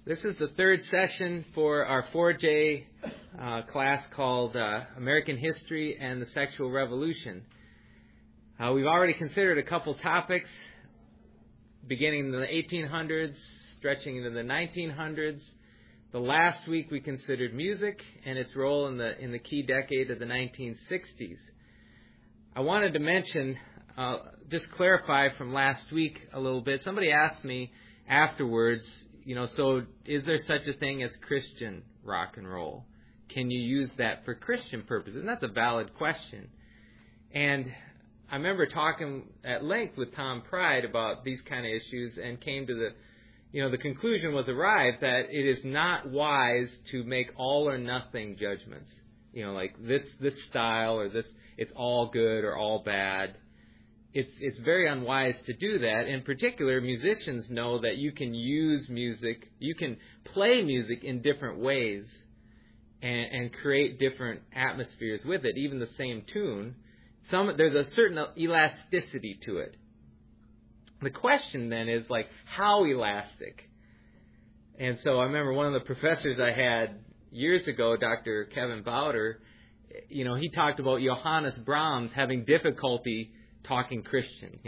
This is the third session for our 4J class called American History and the Sexual Revolution. We've already considered a couple topics, beginning in the 1800s, stretching into the 1900s. The last week we considered music and its role in the key decade of the 1960s. I wanted to mention, just clarify from last week a little bit. Somebody asked me afterwards, so is there such a thing as Christian rock and roll? Can you use that for Christian purposes? And that's a valid question. And I remember talking at length with Tom Pride about these kind of issues and came to the conclusion was arrived that it is not wise to make all or nothing judgments. Like this style or this, it's all good or all bad. It's very unwise to do that. In particular, musicians know that you can use music, you can play music in different ways and create different atmospheres with it, even the same tune. There's a certain elasticity to it. The question then is how elastic? And so I remember one of the professors I had years ago, Dr. Kevin Bowder, he talked about Johannes Brahms having difficulty talking Christian,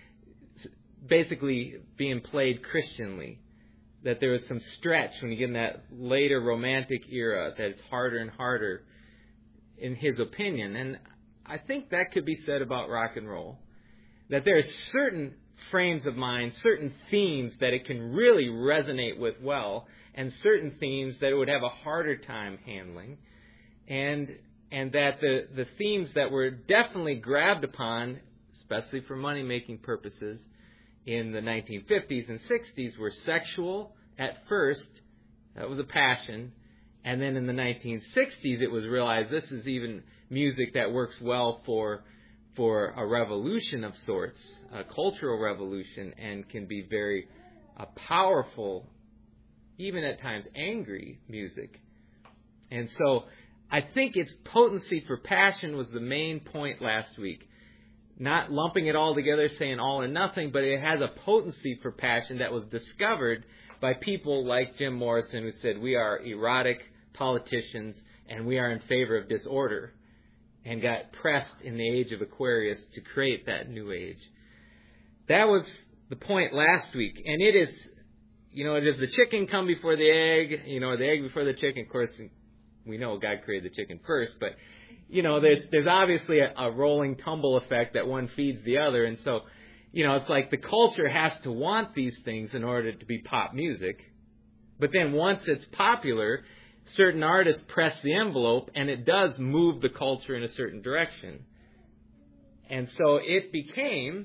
basically being played Christianly, that there was some stretch when you get in that later romantic era that it's harder and harder in his opinion. And I think that could be said about rock and roll, that there are certain frames of mind, certain themes that it can really resonate with well, and certain themes that it would have a harder time handling, and that the themes that were definitely grabbed upon, especially for money-making purposes, in the 1950s and 60s were sexual at first. That was a passion. And then in the 1960s, it was realized this is even music that works well for a revolution of sorts, a cultural revolution, and can be very powerful, even at times angry music. And so I think its potency for passion was the main point last week. Not lumping it all together, saying all or nothing, but it has a potency for passion that was discovered by people like Jim Morrison, who said we are erotic politicians and we are in favor of disorder, and got pressed in the age of Aquarius to create that new age. That was the point last week. And it is, does the chicken come before the egg, or the egg before the chicken? Of course, we know God created the chicken first, but there's obviously a rolling tumble effect that one feeds the other. And so, it's like the culture has to want these things in order to be pop music. But then once it's popular, certain artists press the envelope and it does move the culture in a certain direction. And so it became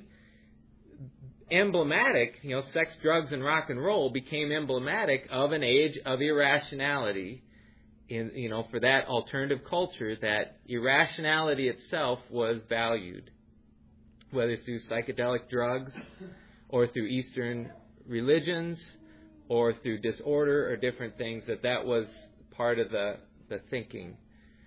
emblematic, sex, drugs, and rock and roll became emblematic of an age of irrationality. For that alternative culture, that irrationality itself was valued, whether through psychedelic drugs or through Eastern religions or through disorder or different things, that was part of the thinking.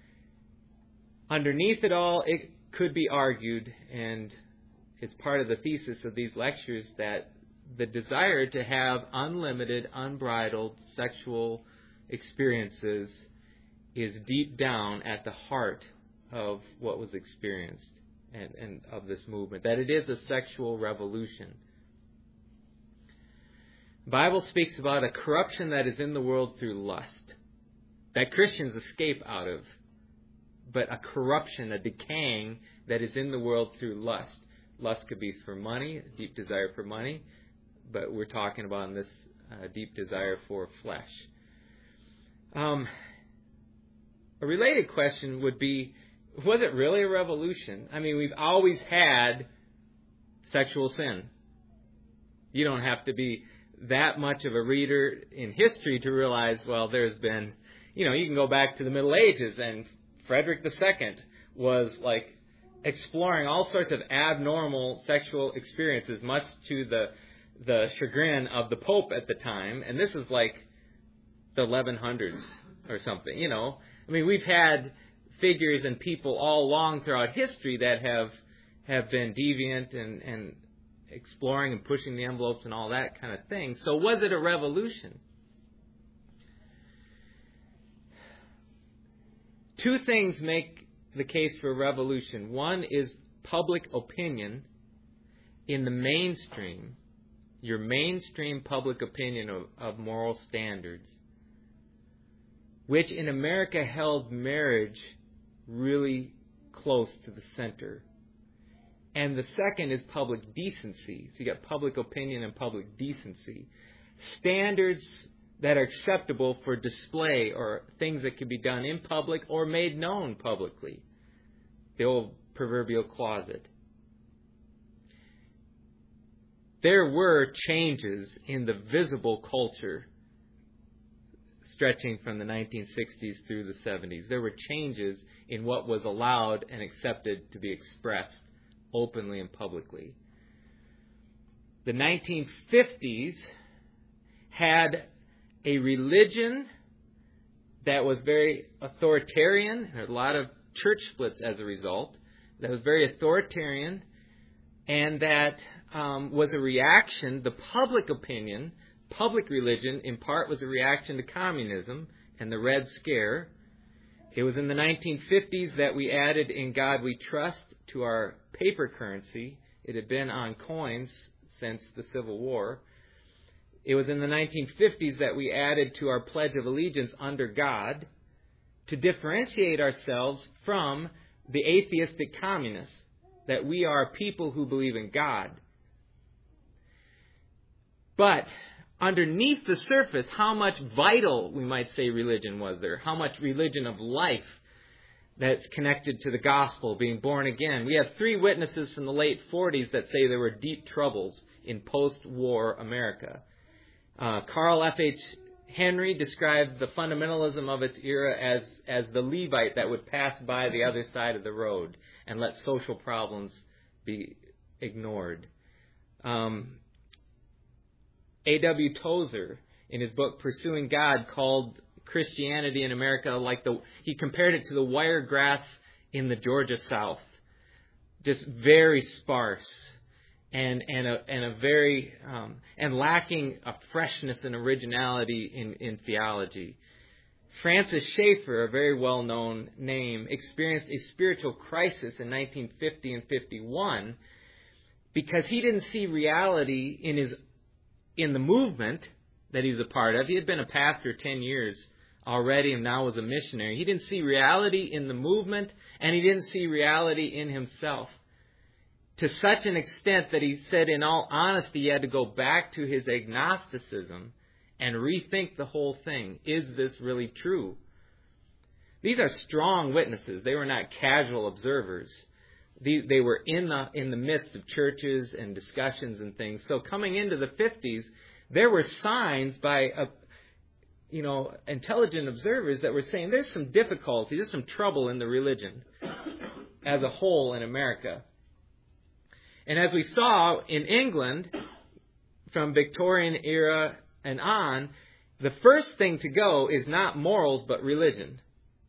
Underneath it all, it could be argued, and it's part of the thesis of these lectures, that the desire to have unlimited, unbridled sexual experiences is deep down at the heart of what was experienced and of this movement, that it is a sexual revolution. The Bible speaks about a corruption that is in the world through lust, that Christians escape out of, but a corruption, a decaying that is in the world through lust. Lust could be for money, a deep desire for money, but we're talking about this deep desire for flesh. A related question would be, was it really a revolution? I mean, we've always had sexual sin. You don't have to be that much of a reader in history to realize, well, there's been, you can go back to the Middle Ages, and Frederick II was exploring all sorts of abnormal sexual experiences, much to the chagrin of the Pope at the time. And this is the 1100s or something, I mean, we've had figures and people all along throughout history that have been deviant and exploring and pushing the envelopes and all that kind of thing. So was it a revolution? Two things make the case for revolution. One is public opinion in the mainstream, your mainstream public opinion of moral standards, which in America held marriage really close to the center. And the second is public decency. So you got public opinion and public decency. Standards that are acceptable for display or things that can be done in public or made known publicly. The old proverbial closet. There were changes in the visible culture stretching from the 1960s through the 70s. There were changes in what was allowed and accepted to be expressed openly and publicly. The 1950s had a religion that was very authoritarian, and a lot of church splits as a result, that was very authoritarian, and that was a reaction, the public opinion, public religion, in part was a reaction to communism and the Red Scare. It was in the 1950s that we added In God We Trust to our paper currency. It had been on coins since the Civil War. It was in the 1950s that we added to our Pledge of Allegiance Under God to differentiate ourselves from the atheistic communists, that we are people who believe in God. But underneath the surface, how much vital, we might say, religion was there? How much religion of life that's connected to the gospel, being born again? We have 3 witnesses from the late 40s that say there were deep troubles in post-war America. Carl F.H. Henry described the fundamentalism of its era as the Levite that would pass by the other side of the road and let social problems be ignored. A.W. Tozer, in his book Pursuing God, called Christianity in America he compared it to the wiregrass in the Georgia South. Just very sparse and lacking a freshness and originality in theology. Francis Schaeffer, a very well-known name, experienced a spiritual crisis in 1950 and 51 because he didn't see reality in the movement that he was a part of. He had been a pastor 10 years already and now was a missionary. He didn't see reality in the movement, and he didn't see reality in himself. To such an extent that he said, in all honesty, he had to go back to his agnosticism and rethink the whole thing. Is this really true? These are strong witnesses. They were not casual observers. They were in the midst of churches and discussions and things. So coming into the 50s, there were signs by intelligent observers that were saying there's some difficulty, there's some trouble in the religion as a whole in America. And as we saw in England, from Victorian era and on, the first thing to go is not morals but religion.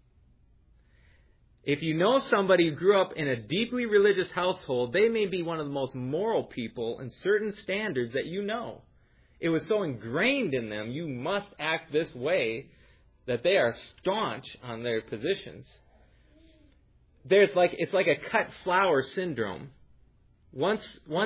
If you know somebody who grew up in a deeply religious household, they may be one of the most moral people in certain standards that you know. It was so ingrained in them, you must act this way, that they are staunch on their positions. It's like a cut flower syndrome. Once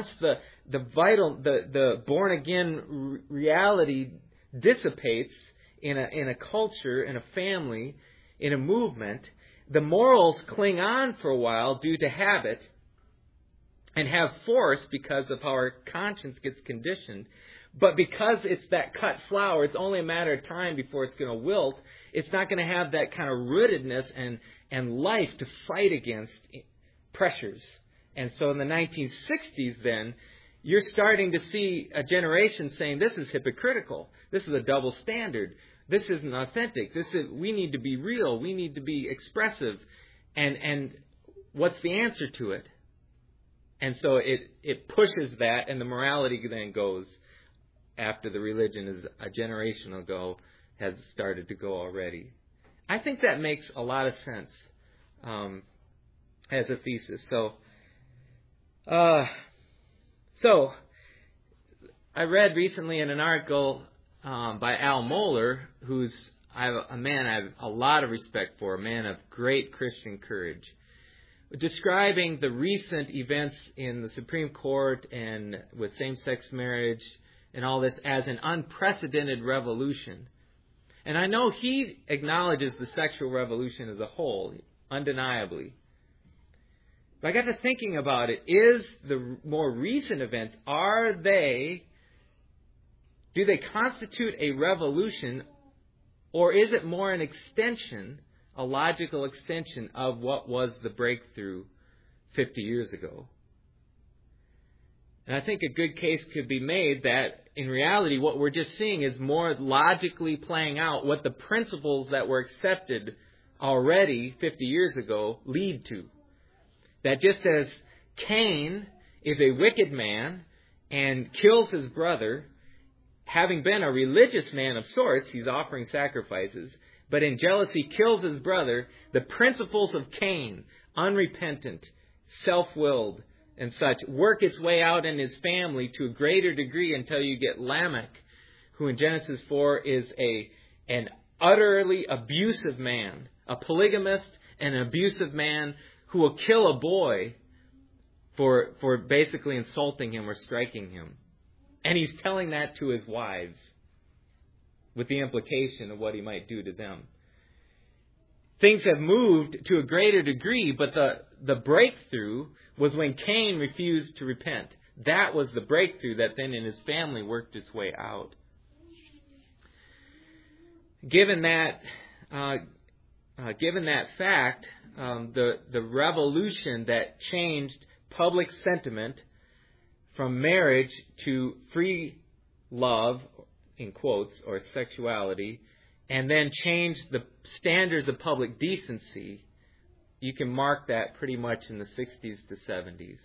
the born again reality dissipates in a culture, in a family, in a movement, the morals cling on for a while due to habit and have force because of how our conscience gets conditioned. But because it's that cut flower, it's only a matter of time before it's going to wilt. It's not going to have that kind of rootedness and life to fight against pressures. And so in the 1960s then, you're starting to see a generation saying, this is hypocritical. This is a double standard. This isn't authentic. We need to be real. We need to be expressive. And what's the answer to it? And so it pushes that, and the morality then goes after the religion is a generation ago has started to go already. I think that makes a lot of sense as a thesis. So I read recently in an article by Al Mohler, who's I have a lot of respect for, a man of great Christian courage, describing the recent events in the Supreme Court and with same-sex marriage and all this as an unprecedented revolution. And I know he acknowledges the sexual revolution as a whole, undeniably. But I got to thinking about it. Is the more recent events, do they constitute a revolution, or is it more an extension, a logical extension of what was the breakthrough 50 years ago? And I think a good case could be made that in reality what we're just seeing is more logically playing out what the principles that were accepted already 50 years ago lead to. That just as Cain is a wicked man and kills his brother, having been a religious man of sorts, he's offering sacrifices, but in jealousy kills his brother, the principles of Cain, unrepentant, self-willed, and such, work its way out in his family to a greater degree until you get Lamech, who in Genesis 4 is an utterly abusive man, a polygamist and an abusive man who will kill a boy for basically insulting him or striking him. And he's telling that to his wives with the implication of what he might do to them. Things have moved to a greater degree, but the breakthrough was when Cain refused to repent. That was the breakthrough that then in his family worked its way out. Given that fact, the revolution that changed public sentiment from marriage to free love, in quotes, or sexuality, and then changed the standards of public decency, you can mark that pretty much in the 60s to 70s.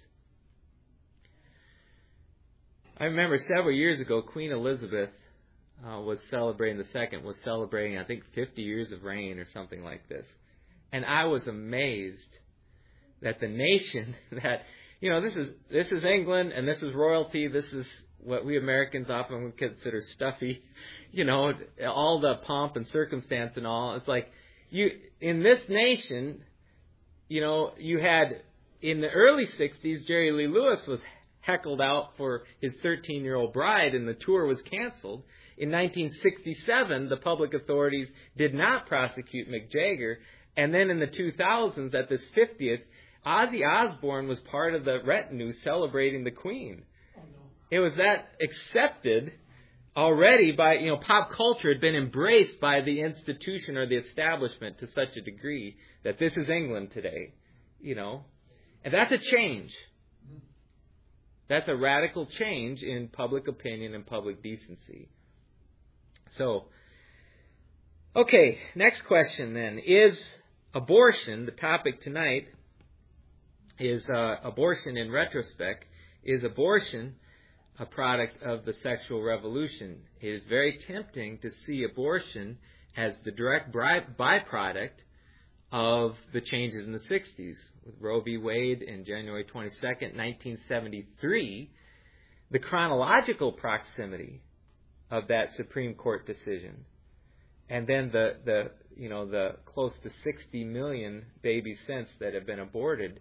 I remember several years ago, Queen Elizabeth was celebrating, I think, 50 years of reign or something like this. And I was amazed that the nation that, this is England and this is royalty, this is what we Americans often would consider stuffy, all the pomp and circumstance and all. It's like, in this nation, you had, in the early 60s, Jerry Lee Lewis was heckled out for his 13-year-old bride and the tour was canceled. In 1967, the public authorities did not prosecute Mick Jagger. And then in the 2000s, at this 50th, Ozzy Osbourne was part of the retinue celebrating the Queen. Oh, no. It was that accepted already by, pop culture had been embraced by the institution or the establishment to such a degree that this is England today, And that's a change. That's a radical change in public opinion and public decency. So, okay, next question then. Is abortion, the topic tonight is abortion in retrospect, is abortion a product of the sexual revolution? It is very tempting to see abortion as the direct byproduct of the changes in the 60s. With Roe v. Wade in January 22nd, 1973, the chronological proximity of that Supreme Court decision, and then the close to 60 million babies since that have been aborted,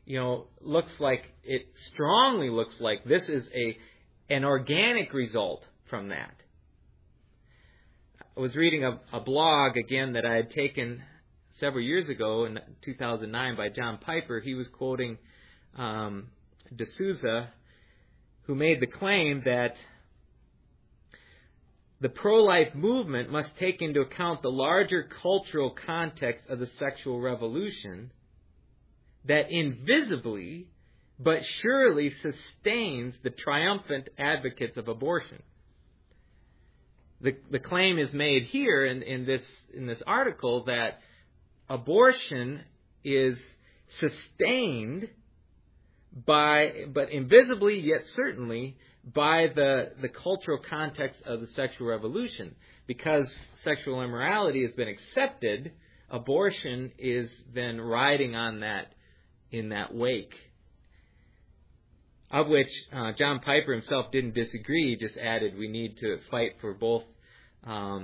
strongly looks like this is an organic result from that. I was reading a blog again that I had taken several years ago in 2009 by John Piper. He was quoting D'Souza, who made the claim that the pro-life movement must take into account the larger cultural context of the sexual revolution that invisibly but surely sustains the triumphant advocates of abortion. The claim is made here in this article that abortion is sustained but invisibly yet certainly, by the cultural context of the sexual revolution. Because sexual immorality has been accepted, abortion is then riding on that in that wake. Of which John Piper himself didn't disagree, he just added we need to fight for both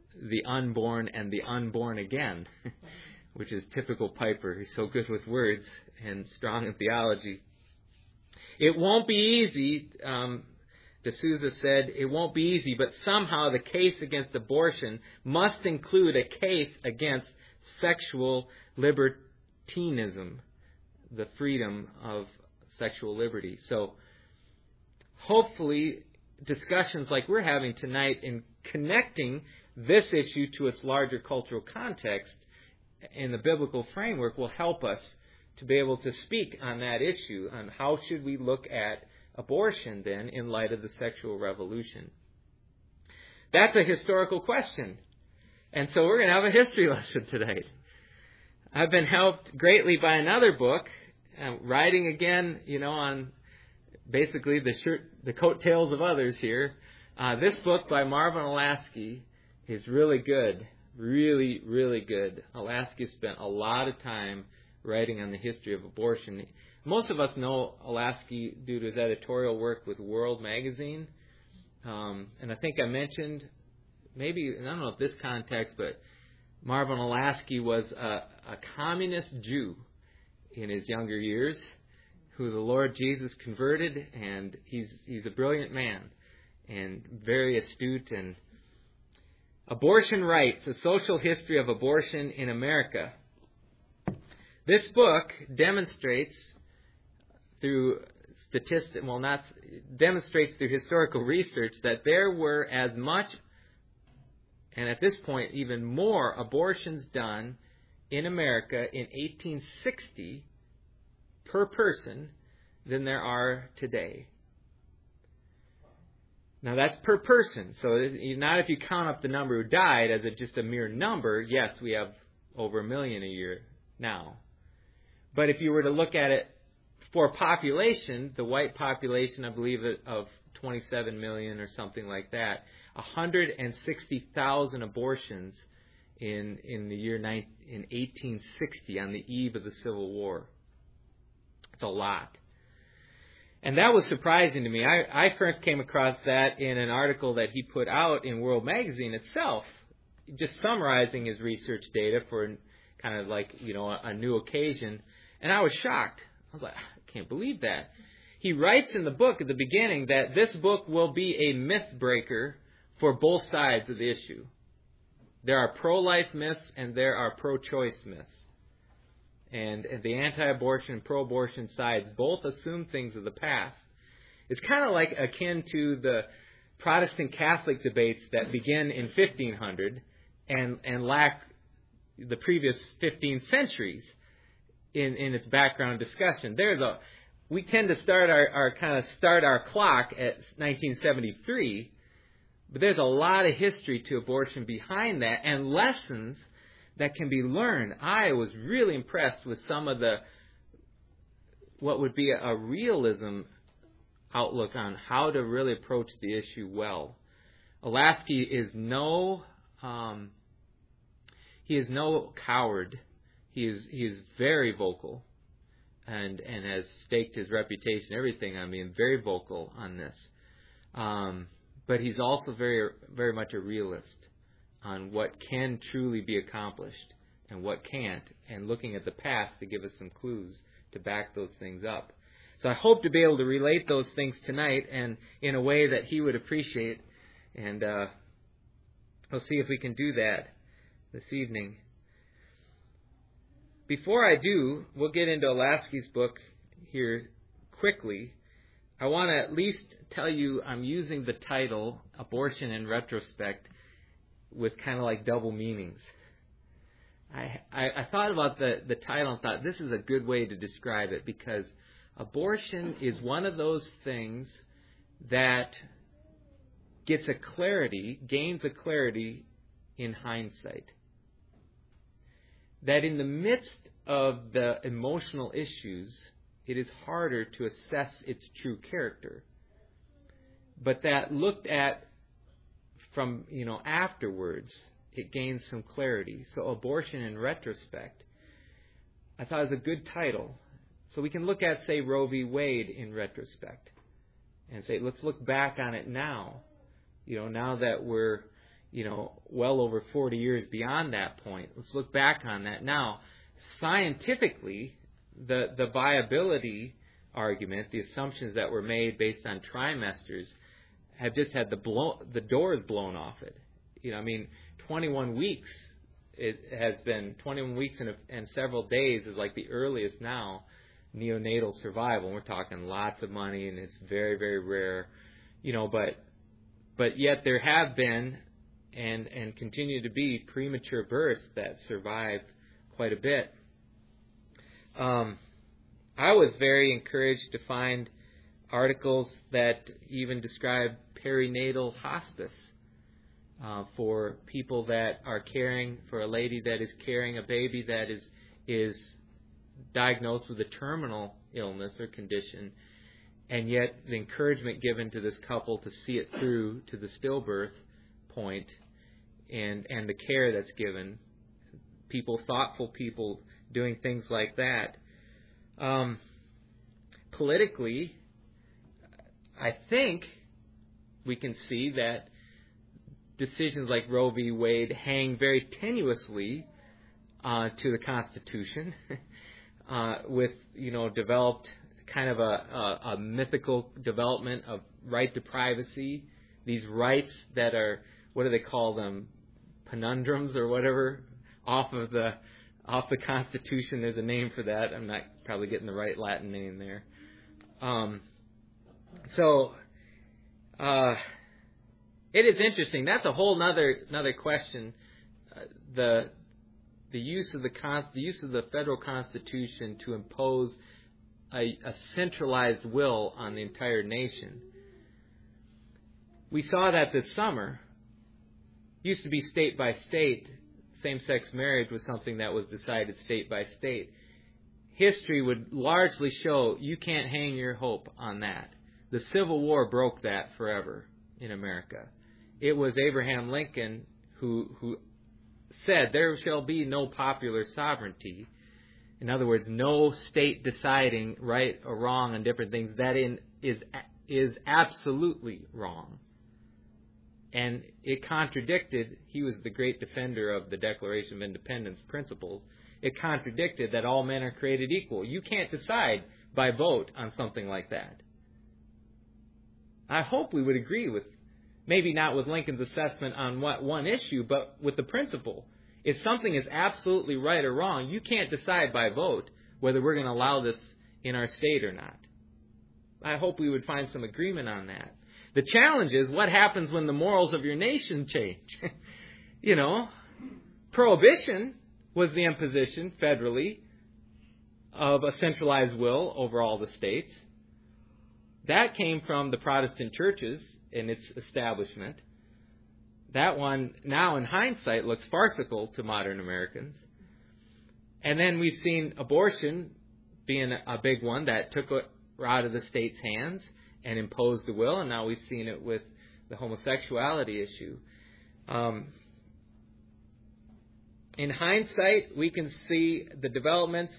the unborn and the unborn again, which is typical Piper. He's so good with words and strong in theology. It won't be easy, D'Souza said, it won't be easy, but somehow the case against abortion must include a case against sexual libertinism, the freedom of sexual liberty. So hopefully discussions like we're having tonight in connecting this issue to its larger cultural context in the biblical framework will help us to be able to speak on that issue, on how should we look at abortion then in light of the sexual revolution. That's a historical question. And so we're going to have a history lesson tonight. I've been helped greatly by another book, writing again, on basically the coattails of others here. This book by Marvin Olasky is really good. Really, really good. Olasky spent a lot of time writing on the history of abortion. Most of us know Olasky due to his editorial work with World Magazine. And I think I mentioned, maybe, I don't know if this context, but Marvin Olasky was a communist Jew in his younger years who the Lord Jesus converted, and he's a brilliant man and very astute. And Abortion Rights, A Social History of Abortion in America. This book demonstrates through demonstrates through historical research that there were as much, and at this point even more, abortions done in America in 1860 per person than there are today. Now that's per person, so not if you count up the number who died as just a mere number. Yes, we have over 1 million a year now. But if you were to look at it for population, the white population, I believe, of 27 million or something like that, 160,000 abortions in the year in 1860 on the eve of the Civil War. It's a lot. And that was surprising to me. I first came across that in an article that he put out in World Magazine itself, just summarizing his research data for kind of like, a new occasion. And I was shocked. I was like, I can't believe that. He writes in the book at the beginning that this book will be a myth breaker for both sides of the issue. There are pro-life myths and there are pro-choice myths. And the anti-abortion and pro-abortion sides both assume things of the past. It's kind of like akin to the Protestant Catholic debates that begin in 1500 and lack the previous 15 centuries in its background discussion. We tend to start our clock at 1973, but there's a lot of history to abortion behind that and lessons that can be learned. I was really impressed with some of what would be a realism outlook on how to really approach the issue well. Olasky is no coward. He is very vocal and has staked his reputation, everything on being very vocal on this. But he's also very, very much a realist on what can truly be accomplished and what can't, and looking at the past to give us some clues to back those things up. So I hope to be able to relate those things tonight and in a way that he would appreciate, and we'll see if we can do that this evening. Before I do, we'll get into Olasky's book here quickly. I want to at least tell you I'm using the title, Abortion in Retrospect, with kind of like double meanings. I thought about the title and thought this is a good way to describe it, because abortion is one of those things that gains a clarity in hindsight. That in the midst of the emotional issues, it is harder to assess its true character. But that looked at from, afterwards, it gains some clarity. So Abortion in Retrospect, I thought was a good title. So we can look at, say, Roe v. Wade in retrospect and say, let's look back on it now. Now that we're well over 40 years beyond that point. Let's look back on that now. Scientifically, the viability argument, the assumptions that were made based on trimesters, have just had the doors blown off it. 21 weeks. It has been 21 weeks and several days is like the earliest now neonatal survival. We're talking lots of money, and it's very, very rare. But yet there have been and continue to be premature births that survive quite a bit. I was very encouraged to find articles that even describe perinatal hospice for people that are caring for a lady that is carrying a baby that is diagnosed with a terminal illness or condition, and yet the encouragement given to this couple to see it through to the stillbirth point, and the care that's given, thoughtful people doing things like that. Politically, I think we can see that decisions like Roe v. Wade hang very tenuously to the Constitution, with developed kind of a mythical development of right to privacy. These rights that are, what do they call them, conundrums or whatever, off the Constitution. There's a name for that. I'm not probably getting the right Latin name there. It is interesting. That's a whole another question. The use of the federal Constitution to impose a centralized will on the entire nation. We saw that this summer. It used to be state by state. Same-sex marriage was something that was decided state by state. History would largely show you can't hang your hope on that. The Civil War broke that forever in America. It was Abraham Lincoln who said there shall be no popular sovereignty. In other words, no state deciding right or wrong on different things. That is absolutely wrong. And it contradicted, he was the great defender of the Declaration of Independence principles. It contradicted that all men are created equal. You can't decide by vote on something like that. I hope we would agree with, maybe not with Lincoln's assessment on what one issue, but with the principle. If something is absolutely right or wrong, you can't decide by vote whether we're going to allow this in our state or not. I hope we would find some agreement on that. The challenge is what happens when the morals of your nation change. Prohibition was the imposition federally of a centralized will over all the states. That came from the Protestant churches and its establishment. That one, now in hindsight, looks farcical to modern Americans. And then we've seen abortion being a big one that took it out of the state's hands and imposed the will, and now we've seen it with the homosexuality issue. In hindsight, we can see the developments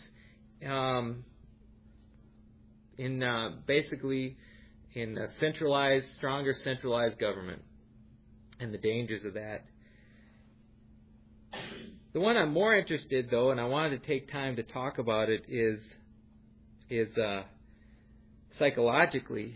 in stronger centralized government and the dangers of that. The one I'm more interested, though, and I wanted to take time to talk about it, is psychologically.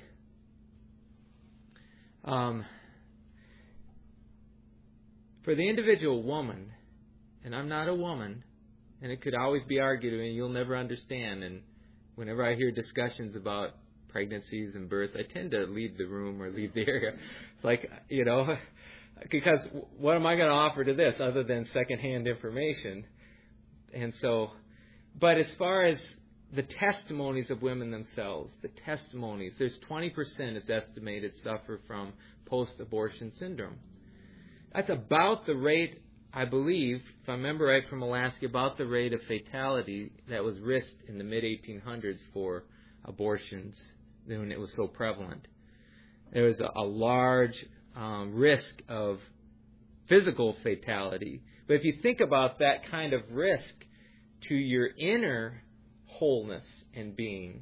For the individual woman, and I'm not a woman, and it could always be argued, and you'll never understand, and whenever I hear discussions about pregnancies and births, I tend to leave the room or leave the area. It's like, because what am I going to offer to this other than secondhand information? And so, but as far as the testimonies of women themselves, there's 20% it's estimated suffer from post-abortion syndrome. That's about the rate, I believe, if I remember right from Alaska, about the rate of fatality that was risked in the mid-1800s for abortions when it was so prevalent. There was a large risk of physical fatality. But if you think about that kind of risk to your inner wholeness and being,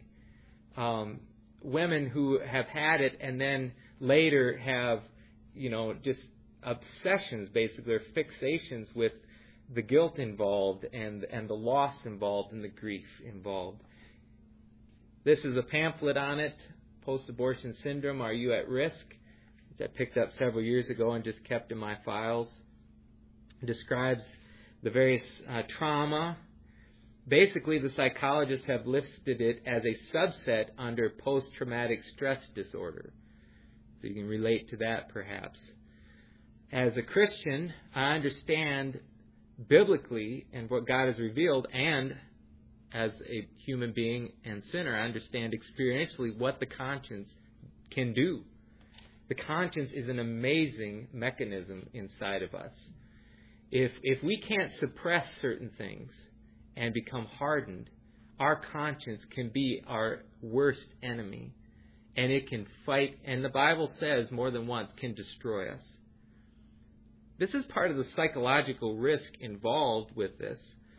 women who have had it and then later have, just obsessions, basically, or fixations with the guilt involved and the loss involved and the grief involved. This is a pamphlet on it, Post-Abortion Syndrome, Are You at Risk?, which I picked up several years ago and just kept in my files. It describes the various trauma. Basically, the psychologists have listed it as a subset under post-traumatic stress disorder. So you can relate to that, perhaps. As a Christian, I understand biblically and what God has revealed, and as a human being and sinner, I understand experientially what the conscience can do. The conscience is an amazing mechanism inside of us. If we can't suppress certain things and become hardened, our conscience can be our worst enemy. And it can fight, and the Bible says more than once, can destroy us. This is part of the psychological risk involved with this.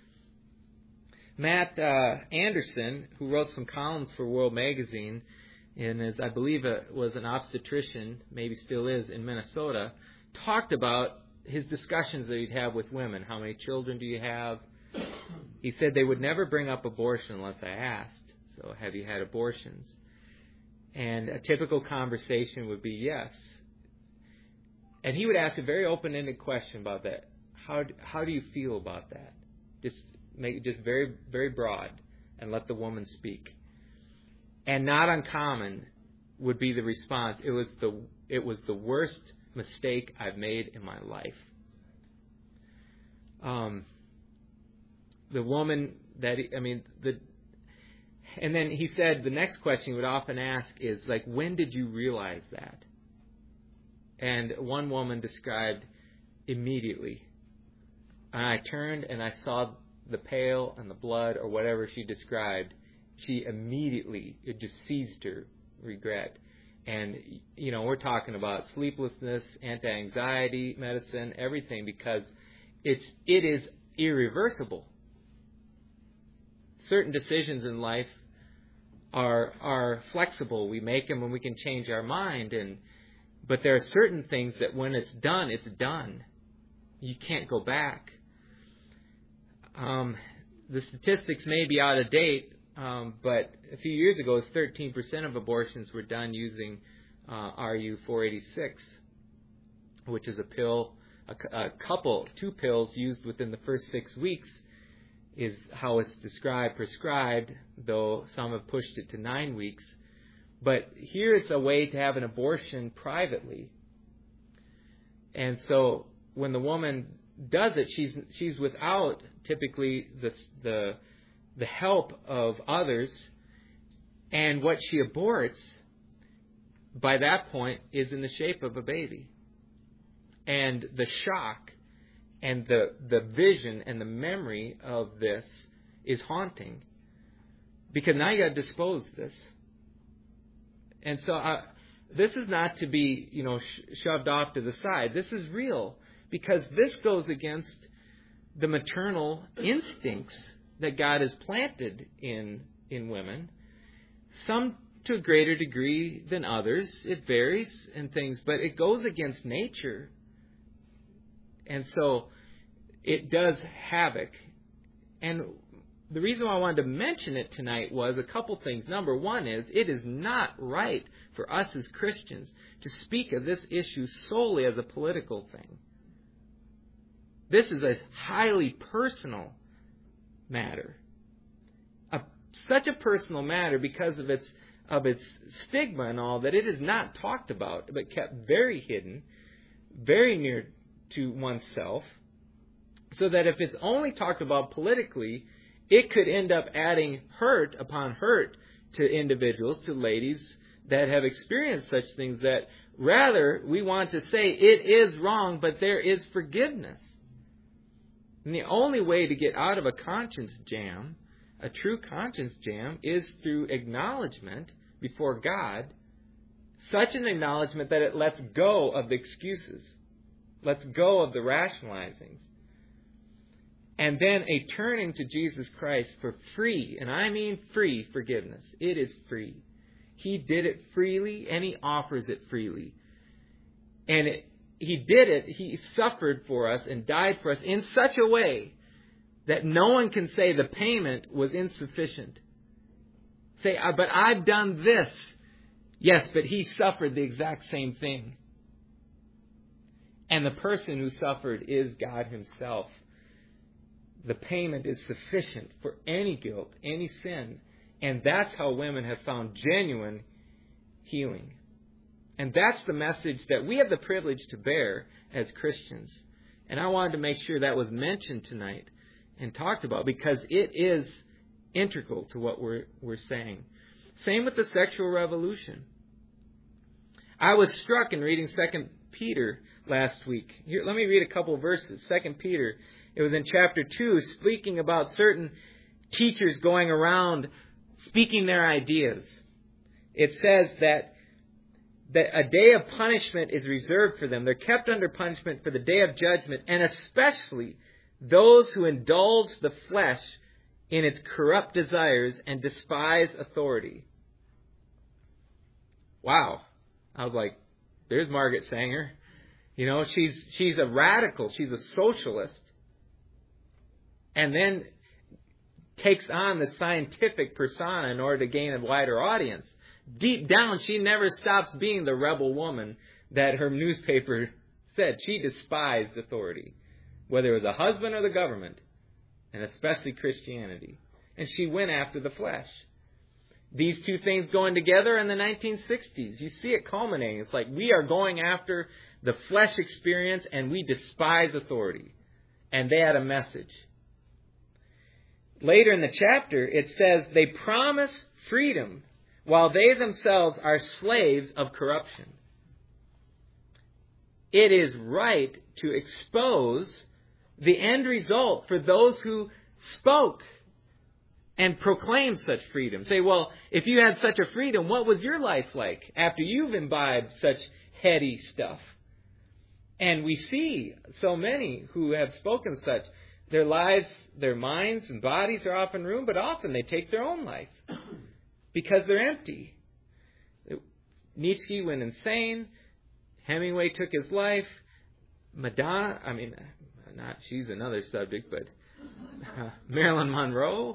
Matt Anderson, who wrote some columns for World Magazine, and I believe was an obstetrician, maybe still is, in Minnesota, talked about his discussions that he'd have with women. How many children do you have? He said they would never bring up abortion unless I asked. So, have you had abortions? And a typical conversation would be yes. And he would ask a very open-ended question about that. How do you feel about that? Just make it just very, very broad and let the woman speak. And not uncommon would be the response. It was the worst mistake I've made in my life. The woman and then he said the next question he would often ask is like, when did you realize that? And one woman described, immediately. And I turned and I saw the pail and the blood or whatever she described. She immediately, it just seized her regret. And, we're talking about sleeplessness, anti-anxiety medicine, everything, because it is irreversible. Certain decisions in life are flexible. We make them and we can change our mind. But there are certain things that when it's done, it's done. You can't go back. The statistics may be out of date, but a few years ago, 13% of abortions were done using RU-486, which is a pill, two pills used within the first 6 weeks is how it's prescribed, though some have pushed it to 9 weeks. But here it's a way to have an abortion privately. And so when the woman does it, she's without typically the help of others, and what she aborts by that point is in the shape of a baby. And the shock and the vision and the memory of this is haunting, because now you got to dispose of this. And so this is not to be shoved off to the side. This is real, because this goes against the maternal instincts that God has planted in women. Some to a greater degree than others. It varies and things, but it goes against nature. And so it does havoc. And the reason why I wanted to mention it tonight was a couple things. Number one is, it is not right for us as Christians to speak of this issue solely as a political thing. This is a highly personal matter. Such a personal matter because of its stigma and all, that it is not talked about, but kept very hidden, very near to oneself, so that if it's only talked about politically, it could end up adding hurt upon hurt to individuals, to ladies that have experienced such things, that rather we want to say it is wrong, but there is forgiveness. And the only way to get out of a conscience jam, a true conscience jam, is through acknowledgement before God, such an acknowledgement that it lets go of the excuses, lets go of the rationalizings, and then a turning to Jesus Christ for free, and I mean free, forgiveness. It is free. He did it freely, and He offers it freely. And He did it. He suffered for us and died for us in such a way that no one can say the payment was insufficient. Say, but I've done this. Yes, but He suffered the exact same thing. And the person who suffered is God Himself. The payment is sufficient for any guilt, any sin. And that's how women have found genuine healing. And that's the message that we have the privilege to bear as Christians. And I wanted to make sure that was mentioned tonight and talked about, because it is integral to what we're saying. Same with the sexual revolution. I was struck in reading 2 Peter last week. Here, let me read a couple of verses. 2 Peter, it was in chapter 2, speaking about certain teachers going around speaking their ideas. It says that a day of punishment is reserved for them. They're kept under punishment for the day of judgment, and especially those who indulge the flesh in its corrupt desires and despise authority. Wow. I was like, there's Margaret Sanger. You know, she's a radical. She's a socialist. And then takes on the scientific persona in order to gain a wider audience. Deep down, she never stops being the rebel woman that her newspaper said. She despised authority, whether it was a husband or the government, and especially Christianity. And she went after the flesh. These two things going together in the 1960s. You see it culminating. It's like we are going after the flesh experience and we despise authority. And they had a message. Later in the chapter, it says they promise freedom while they themselves are slaves of corruption. It is right to expose the end result for those who spoke and proclaimed such freedom. Say, well, if you had such a freedom, what was your life like after you've imbibed such heady stuff? And we see so many who have spoken such. Their lives, their minds and bodies are often ruined, but often they take their own life because they're empty. Nietzsche went insane. Hemingway took his life. Madonna, she's another subject, but Marilyn Monroe.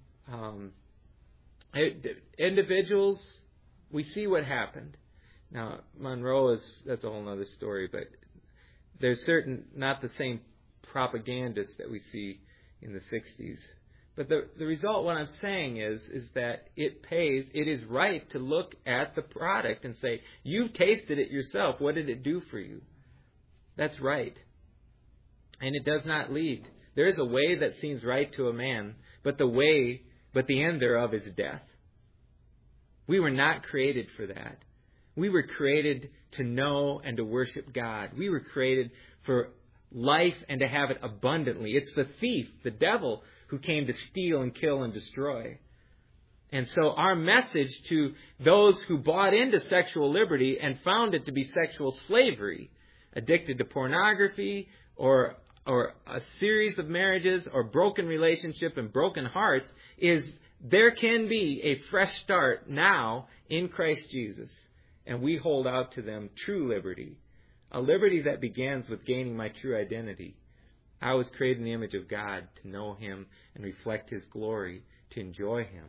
Individuals, we see what happened. Now, Monroe that's a whole other story, but there's not the same propagandists that we see in the 60s. But the result, what I'm saying is that it pays, it is right to look at the product and say, you've tasted it yourself. What did it do for you? That's right. And it does not lead. There is a way that seems right to a man, but the end thereof is death. We were not created for that. We were created to know and to worship God. We were created for life and to have it abundantly. It's the thief, the devil, who came to steal and kill and destroy. And so our message to those who bought into sexual liberty and found it to be sexual slavery, addicted to pornography or a series of marriages or broken relationship and broken hearts, is there can be a fresh start now in Christ Jesus. And we hold out to them true liberty. A liberty that begins with gaining my true identity. I was created in the image of God to know Him and reflect His glory, to enjoy Him.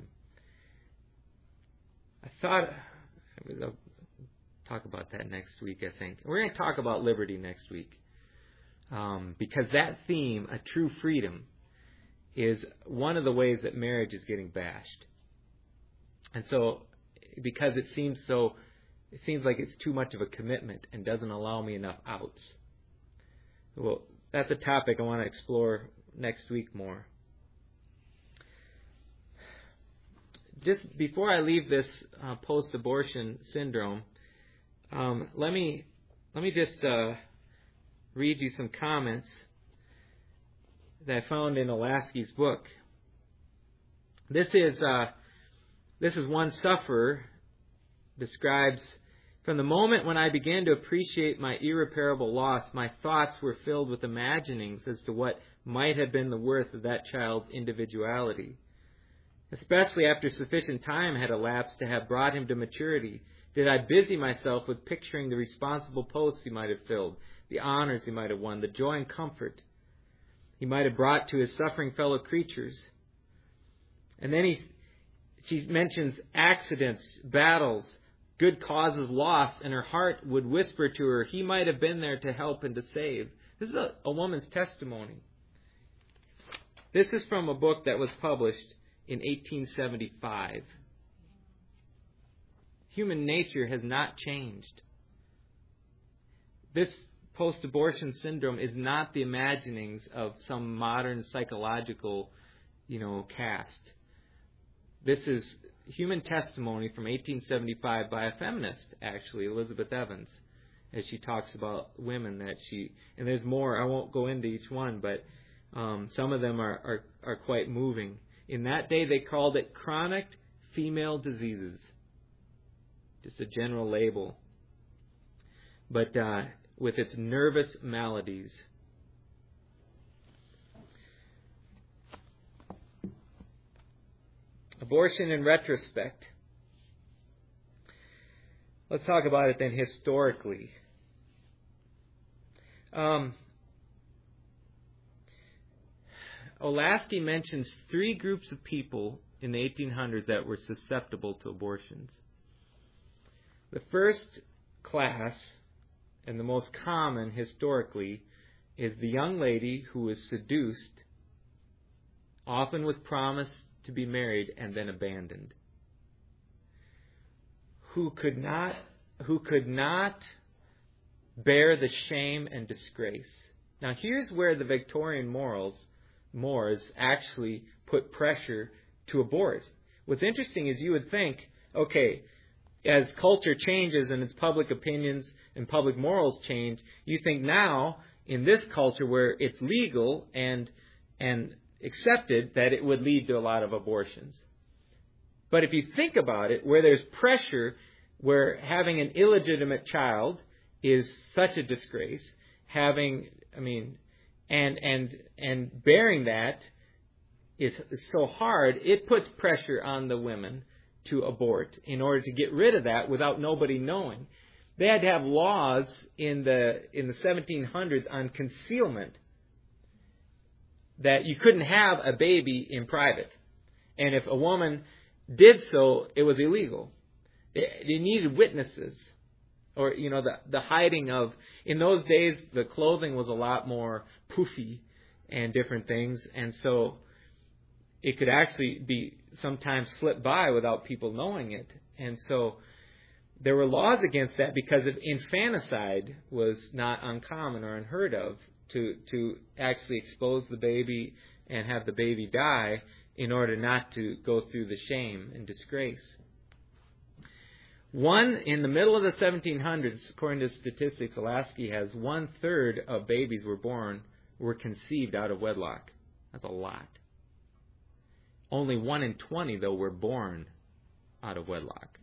I thought I'll talk about that next week, I think. We're going to talk about liberty next week. Because that theme, a true freedom, is one of the ways that marriage is getting bashed. And so, because it seems like it's too much of a commitment and doesn't allow me enough outs. Well, that's a topic I want to explore next week more. Just before I leave this post-abortion syndrome, let me just read you some comments that I found in Olasky's book. This is one sufferer describes, from the moment when I began to appreciate my irreparable loss, my thoughts were filled with imaginings as to what might have been the worth of that child's individuality. Especially after sufficient time had elapsed to have brought him to maturity, did I busy myself with picturing the responsible posts he might have filled, the honors he might have won, the joy and comfort he might have brought to his suffering fellow creatures. And then she mentions accidents, battles, good causes lost, and her heart would whisper to her, he might have been there to help and to save. This is a woman's testimony. This is from a book that was published in 1875. Human nature has not changed. This post-abortion syndrome is not the imaginings of some modern psychological, cast. This is human testimony from 1875 by a feminist, actually, Elizabeth Evans, as she talks about women and there's more. I won't go into each one, but some of them are quite moving. In that day, they called it chronic female diseases. Just a general label. But with its nervous maladies. Abortion in retrospect. Let's talk about it then historically. Olasky mentions 3 groups of people in the 1800s that were susceptible to abortions. The first class, and the most common historically, is the young lady who was seduced, often with promise to be married and then abandoned, who could not bear the shame and disgrace. Now here's where the Victorian Moors actually put pressure to abort. What's interesting is you would think, okay, as culture changes and its public opinions and public morals change, you think now in this culture where it's legal and accepted that it would lead to a lot of abortions. But if you think about it, where there's pressure, where having an illegitimate child is such a disgrace, and bearing that is so hard, it puts pressure on the women to abort in order to get rid of that without nobody knowing. They had to have laws in the 1700s on concealment, that you couldn't have a baby in private. And if a woman did so, it was illegal. They needed witnesses. Or, the hiding of... In those days, the clothing was a lot more poofy and different things. And so it could actually be sometimes slipped by without people knowing it. And so there were laws against that because of infanticide was not uncommon or unheard of, to actually expose the baby and have the baby die in order not to go through the shame and disgrace. In the middle of the 1700s, according to statistics, Olasky has 1/3 of babies were conceived out of wedlock. That's a lot. Only 1 in 20, though, were born out of wedlock.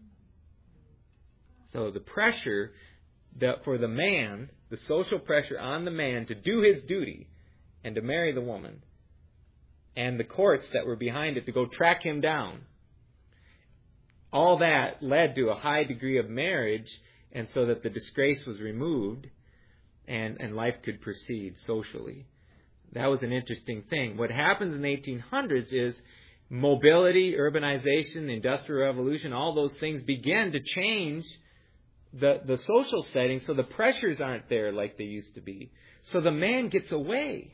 So the pressure for the man, the social pressure on the man to do his duty and to marry the woman, and the courts that were behind it to go track him down, all that led to a high degree of marriage, and so that the disgrace was removed and life could proceed socially. That was an interesting thing. What happens in the 1800s is mobility, urbanization, the Industrial Revolution, all those things began to change the social setting, so the pressures aren't there like they used to be. So the man gets away.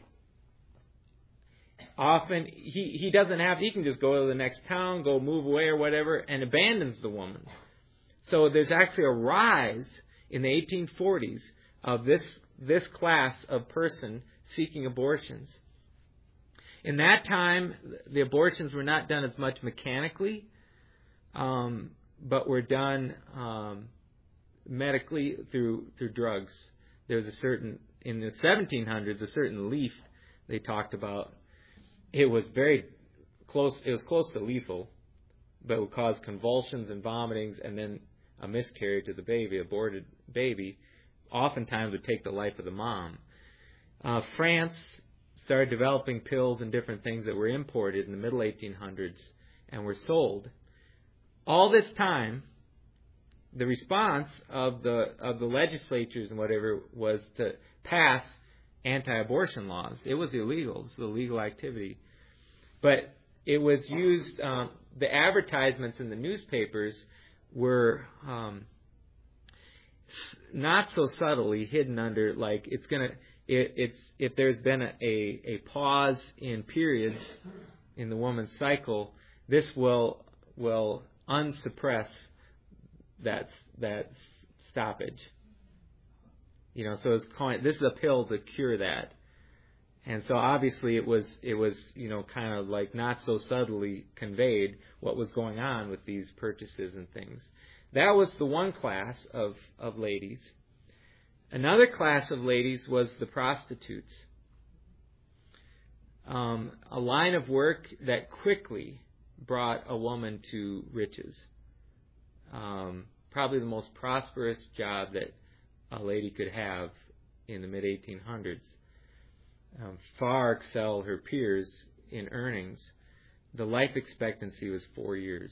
Often he doesn't have, he can just go to the next town, go move away or whatever, and abandons the woman. So there's actually a rise in the 1840s of this class of person seeking abortions. In that time, the abortions were not done as much mechanically, but were done medically through drugs. There was in the 1700s, a certain leaf they talked about. It was very close. It was close to lethal, but it would cause convulsions and vomitings, and then a miscarriage of the baby, aborted baby. Oftentimes would take the life of the mom. France started developing pills and different things that were imported in the middle 1800s and were sold. All this time, the response of the legislatures and whatever was to pass anti-abortion laws. It was illegal. It was a legal activity. But it was used, the advertisements in the newspapers were not so subtly hidden under, like, if there's been a pause in periods in the woman's cycle, this will unsuppress that stoppage. So it's calling, this is a pill to cure that. And so obviously it was kind of like not so subtly conveyed what was going on with these purchases and things. That was the one class of ladies. Another class of ladies was the prostitutes. A line of work that quickly brought a woman to riches. Probably the most prosperous job that a lady could have in the mid-1800s. Far excelled her peers in earnings. The life expectancy was 4 years.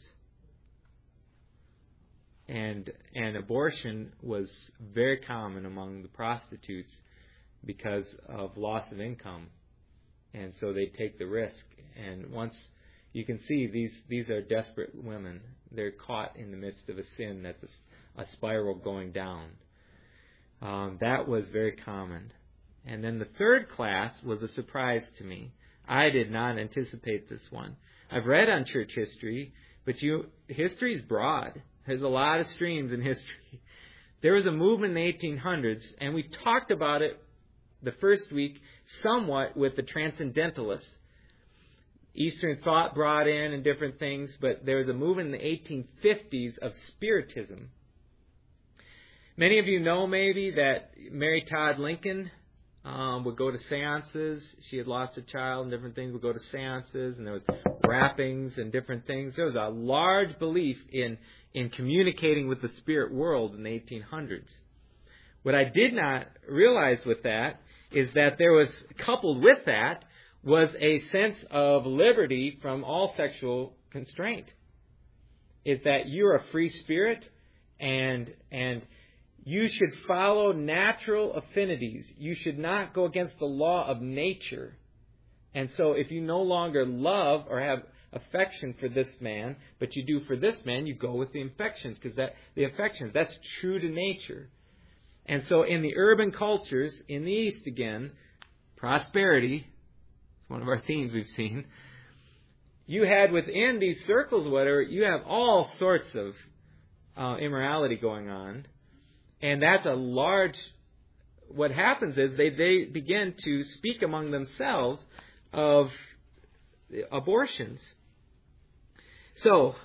And abortion was very common among the prostitutes because of loss of income. And so they take the risk. And once you can see these are desperate women. They're caught in the midst of a sin that's a spiral going down. That was very common. And then the third class was a surprise to me. I did not anticipate this one. I've read on church history, but history's broad. There's a lot of streams in history. There was a movement in the 1800s, and we talked about it the first week somewhat with the Transcendentalists. Eastern thought brought in and different things, but there was a movement in the 1850s of Spiritism. Many of you know maybe that Mary Todd Lincoln would go to seances. She had lost a child and different things, would go to seances, and there was rappings and different things. There was a large belief in communicating with the spirit world in the 1800s. What I did not realize with that is that there was, coupled with that, was a sense of liberty from all sexual constraint. Is that you're a free spirit and you should follow natural affinities. You should not go against the law of nature. And so if you no longer love or have affection for this man, but you do for this man, you go with the affections, because that's true to nature. And so in the urban cultures, in the East again, prosperity, it's one of our themes we've seen, you had within these circles, whatever, you have all sorts of immorality going on. And that's a large, what happens is they begin to speak among themselves of abortions. So,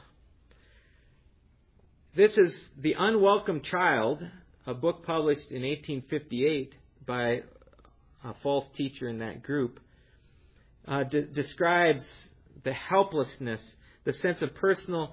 this is The Unwelcome Child, a book published in 1858 by a false teacher in that group, describes the helplessness, the sense of personal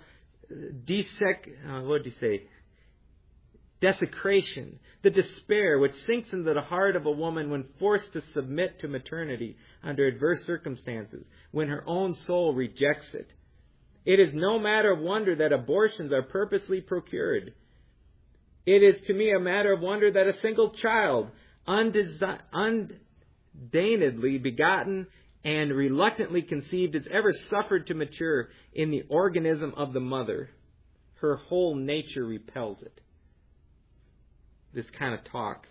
desecration, the despair which sinks into the heart of a woman when forced to submit to maternity under adverse circumstances, when her own soul rejects it. It is no matter of wonder that abortions are purposely procured. It is to me a matter of wonder that a single child, undeignedly begotten and reluctantly conceived, is ever suffered to mature in the organism of the mother. Her whole nature repels it. This kind of talk.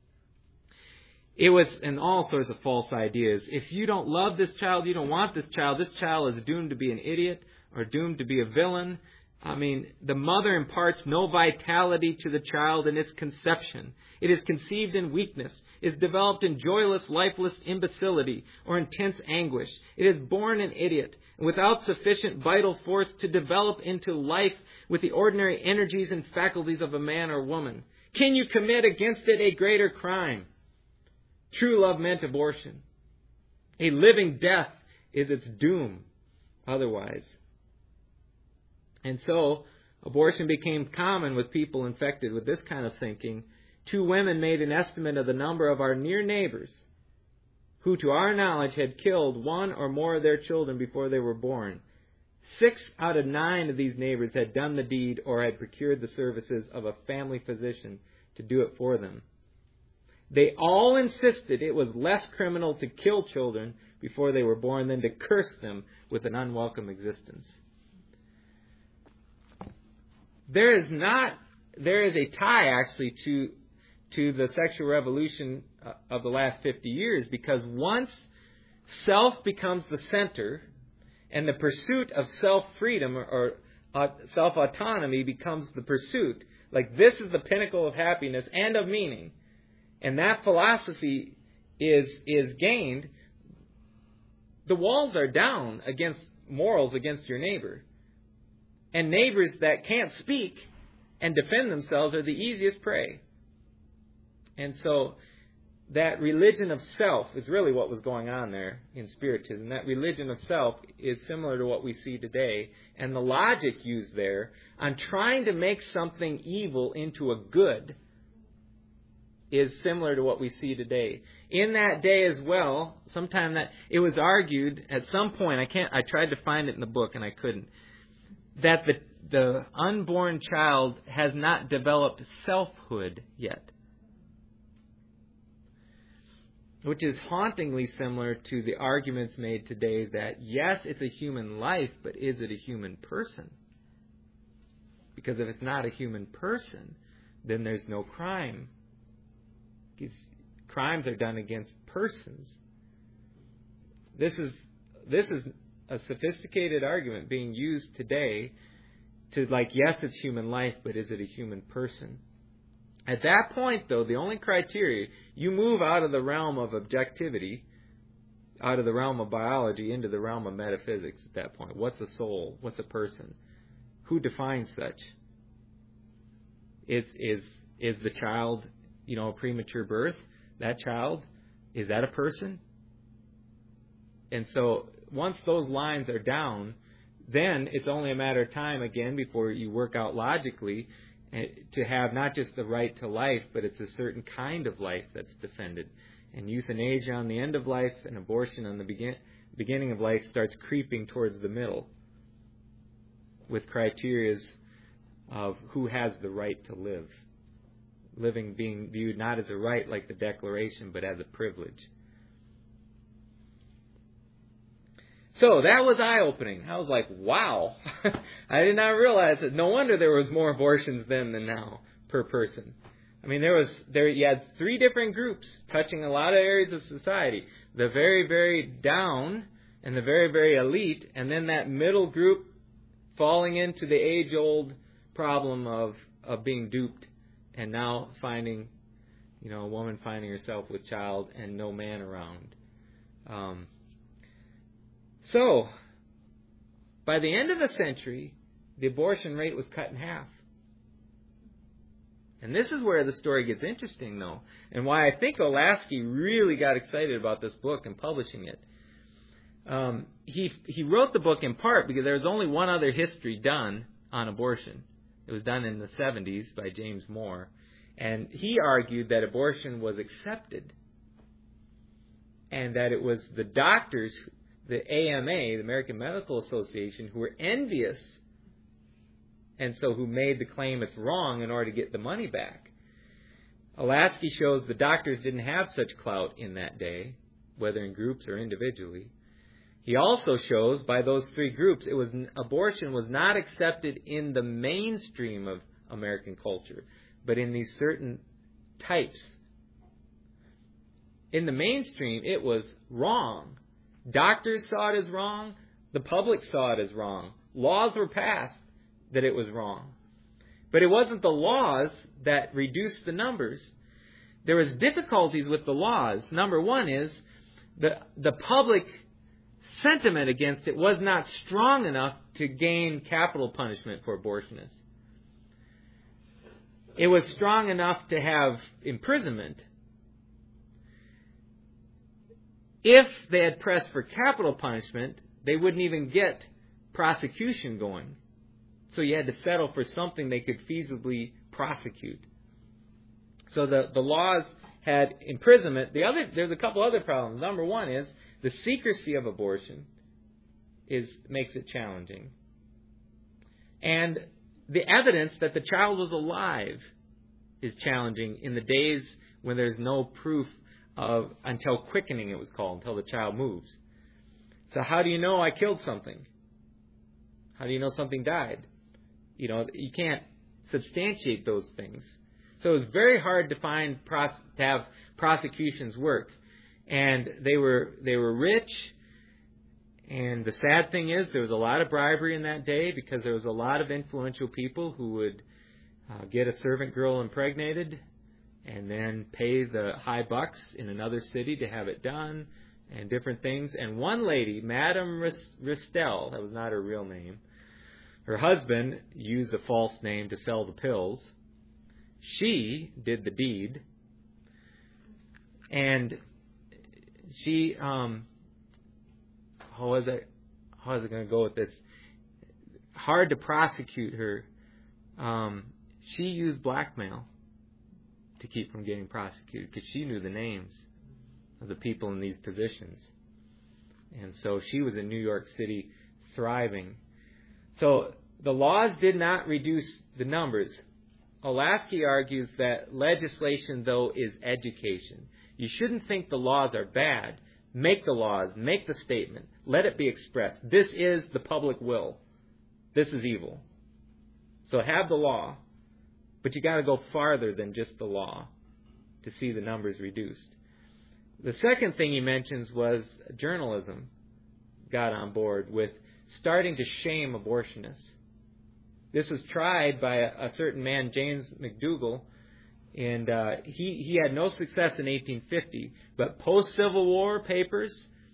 It was in all sorts of false ideas. If you don't love this child, you don't want this child is doomed to be an idiot or doomed to be a villain. I mean, the mother imparts no vitality to the child in its conception. It is conceived in weakness, is developed in joyless, lifeless imbecility or intense anguish. It is born an idiot, and without sufficient vital force to develop into life with the ordinary energies and faculties of a man or woman. Can you commit against it a greater crime? True love meant abortion. A living death is its doom otherwise. And so, abortion became common with people infected with this kind of thinking. 2 women made an estimate of the number of our near neighbors who, to our knowledge, had killed 1 or more of their children before they were born. 6 out of 9 of these neighbors had done the deed or had procured the services of a family physician to do it for them. They all insisted it was less criminal to kill children before they were born than to curse them with an unwelcome existence. There is a tie actually to the sexual revolution of the last 50 years, because once self becomes the center and the pursuit of self-freedom or self-autonomy becomes the pursuit, like this is the pinnacle of happiness and of meaning, and that philosophy is gained, the walls are down against morals against your neighbor. And neighbors that can't speak and defend themselves are the easiest prey. And so that religion of self is really what was going on there in Spiritism. That religion of self is similar to what we see today. And the logic used there on trying to make something evil into a good is similar to what we see today. In that day as well, sometime that it was argued at some point, I tried to find it in the book and I couldn't, that the unborn child has not developed selfhood yet. Which is hauntingly similar to the arguments made today that, yes, it's a human life, but is it a human person? Because if it's not a human person, then there's no crime. Because crimes are done against persons. This is a sophisticated argument being used today to, like, yes, it's human life, but is it a human person? At that point, though, the only criteria, you move out of the realm of objectivity, out of the realm of biology, into the realm of metaphysics at that point. What's a soul? What's a person? Who defines such? Is the child, a premature birth? That child, is that a person? And so once those lines are down, then it's only a matter of time again before you work out logically to have not just the right to life, but it's a certain kind of life that's defended. And euthanasia on the end of life and abortion on the beginning of life starts creeping towards the middle with criteria of who has the right to live. Living being viewed not as a right like the Declaration, but as a privilege. So that was eye-opening. I was like, wow. I did not realize that. No wonder there was more abortions then than now per person. I mean, you had three different groups touching a lot of areas of society. The very, very down and the very, very elite, and then that middle group falling into the age-old problem of being duped and now finding, a woman finding herself with child and no man around. So, by the end of the century, the abortion rate was cut in half. And this is where the story gets interesting, though, and why I think Olasky really got excited about this book and publishing it. He wrote the book in part because there was only one other history done on abortion. It was done in the 70s by James Moore. And he argued that abortion was accepted and that it was the doctors, the AMA, the American Medical Association, who were envious and so who made the claim it's wrong in order to get the money back. Olasky shows the doctors didn't have such clout in that day, whether in groups or individually. He also shows by those three groups abortion was not accepted in the mainstream of American culture, but in these certain types. In the mainstream, it was wrong. Doctors saw it as wrong. The public saw it as wrong. Laws were passed that it was wrong. But it wasn't the laws that reduced the numbers. There was difficulties with the laws. Number one is the public sentiment against it was not strong enough to gain capital punishment for abortionists. It was strong enough to have imprisonment. If they had pressed for capital punishment, they wouldn't even get prosecution going. So you had to settle for something they could feasibly prosecute. So the laws had imprisonment. There's a couple other problems. Number one is the secrecy of abortion makes it challenging. And the evidence that the child was alive is challenging in the days when there's no proof of, until quickening it was called, until the child moves. So how do you know I killed something? How do you know something died? You can't substantiate those things. So it was very hard to have prosecutions work. And they were rich. And the sad thing is there was a lot of bribery in that day because there was a lot of influential people who would get a servant girl impregnated and then pay the high bucks in another city to have it done and different things. And one lady, Madame Ristel, that was not her real name, her husband used a false name to sell the pills. She did the deed. And she, how is it going to go with this? Hard to prosecute her. She used blackmail to keep from getting prosecuted because she knew the names of the people in these positions. And so she was in New York City thriving. So the laws did not reduce the numbers. Olasky argues that legislation, though, is education. You shouldn't think the laws are bad. Make the laws. Make the statement. Let it be expressed. This is the public will. This is evil. So have the law, but you got to go farther than just the law to see the numbers reduced. The second thing he mentions was journalism got on board with starting to shame abortionists. This was tried by a certain man, James McDougall, and he had no success in 1850. But post-Civil War papers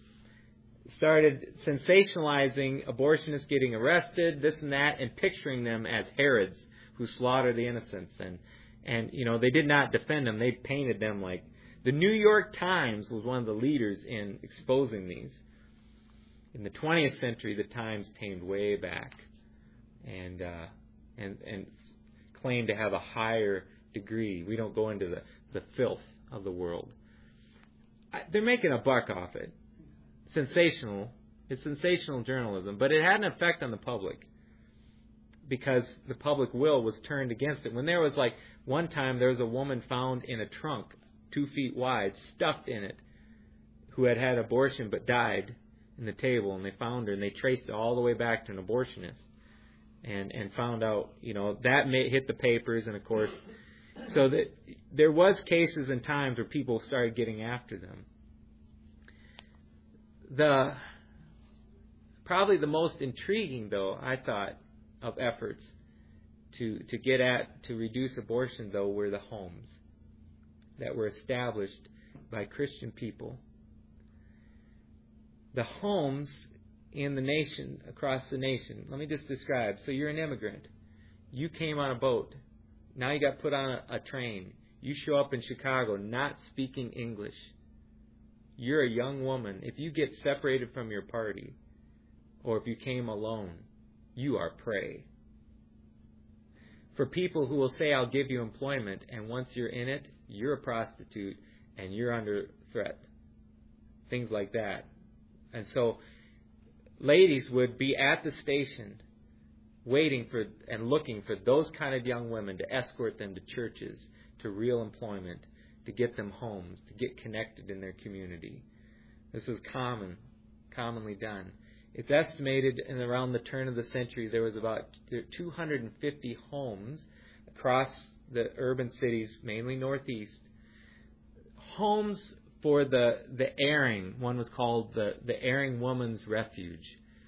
started sensationalizing abortionists getting arrested, this and that, and picturing them as Herods who slaughter the innocents. And they did not defend them. They painted them like... The New York Times was one of the leaders in exposing these. In the 20th century, the Times came way back and claimed to have a higher degree. We don't go into the filth of the world. They're making a buck off it. Sensational. It's sensational journalism, but it had an effect on the public because the public will was turned against it. When there was one time there was a woman found in a trunk 2 feet wide, stuffed in it, who had had abortion but died in the table, and they found her and they traced it all the way back to an abortionist and found out, that hit the papers, and of course, so that there was cases and times where people started getting after them. Probably the most intriguing, though, I thought, of efforts to reduce abortion, though, were the homes that were established by Christian people. The homes in the nation, across the nation. Let me just describe. So you're an immigrant. You came on a boat. Now you got put on a train. You show up in Chicago not speaking English. You're a young woman. If you get separated from your party, or if you came alone, you are prey. For people who will say, I'll give you employment, and once you're in it, you're a prostitute, and you're under threat. Things like that. And so, ladies would be at the station waiting for and looking for those kind of young women to escort them to churches, to real employment, to get them homes, to get connected in their community. This was commonly done. It's estimated in around the turn of the century there was about 250 homes across the urban cities, mainly northeast. Homes for the erring. One was called the Erring Woman's Refuge.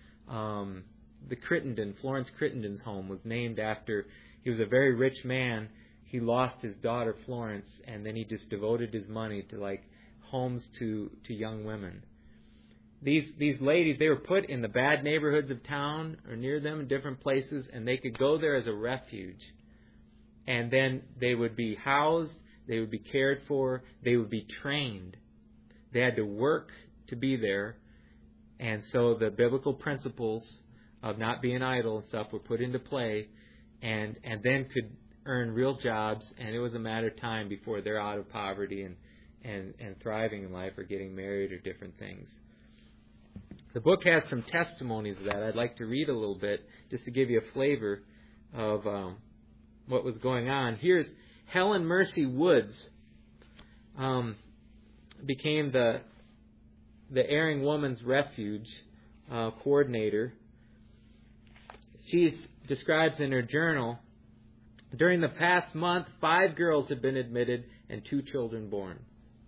Florence Crittenden's home was named after, he was a very rich man. He lost his daughter Florence, and then he just devoted his money to homes to young women. These ladies, they were put in the bad neighborhoods of town or near them in different places, and they could go there as a refuge. And then they would be housed, they would be cared for, they would be trained. They had to work to be there, and so the biblical principles of not being idle and stuff were put into play, and then could earn real jobs, and it was a matter of time before they're out of poverty and thriving in life or getting married or different things. The book has some testimonies of that. I'd like to read a little bit just to give you a flavor of what was going on. Here's Helen Mercy Woods. became the Erring Woman's Refuge coordinator. She describes in her journal, during the past month, 5 girls have been admitted and 2 children born.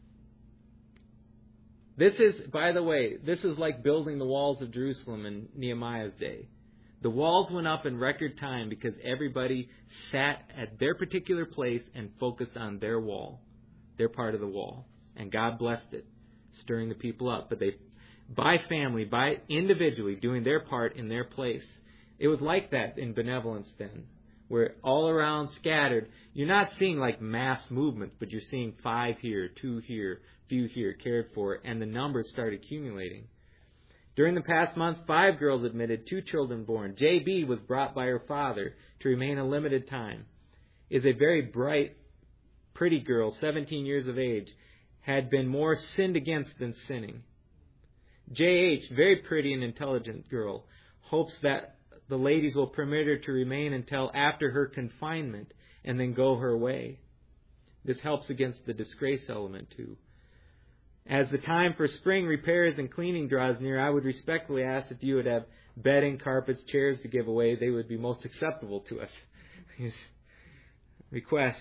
This is, by the way, this is like building the walls of Jerusalem in Nehemiah's day. The walls went up in record time because everybody sat at their particular place and focused on their wall, their part of the wall. And God blessed it, stirring the people up. But they, by family, by individually doing their part in their place. It was like that in benevolence then, where all around scattered, you're not seeing like mass movements, but you're seeing 5 here, 2 here, few here, cared for, and the numbers start accumulating. During the past month, 5 girls admitted, 2 children born. JB was brought by her father to remain a limited time. Is a very bright, pretty girl, 17 years of age, had been more sinned against than sinning. JH, very pretty and intelligent girl, hopes that the ladies will permit her to remain until after her confinement and then go her way. This helps against the disgrace element too. As the time for spring repairs and cleaning draws near, I would respectfully ask if you would have bedding, carpets, chairs to give away. They would be most acceptable to us. These requests.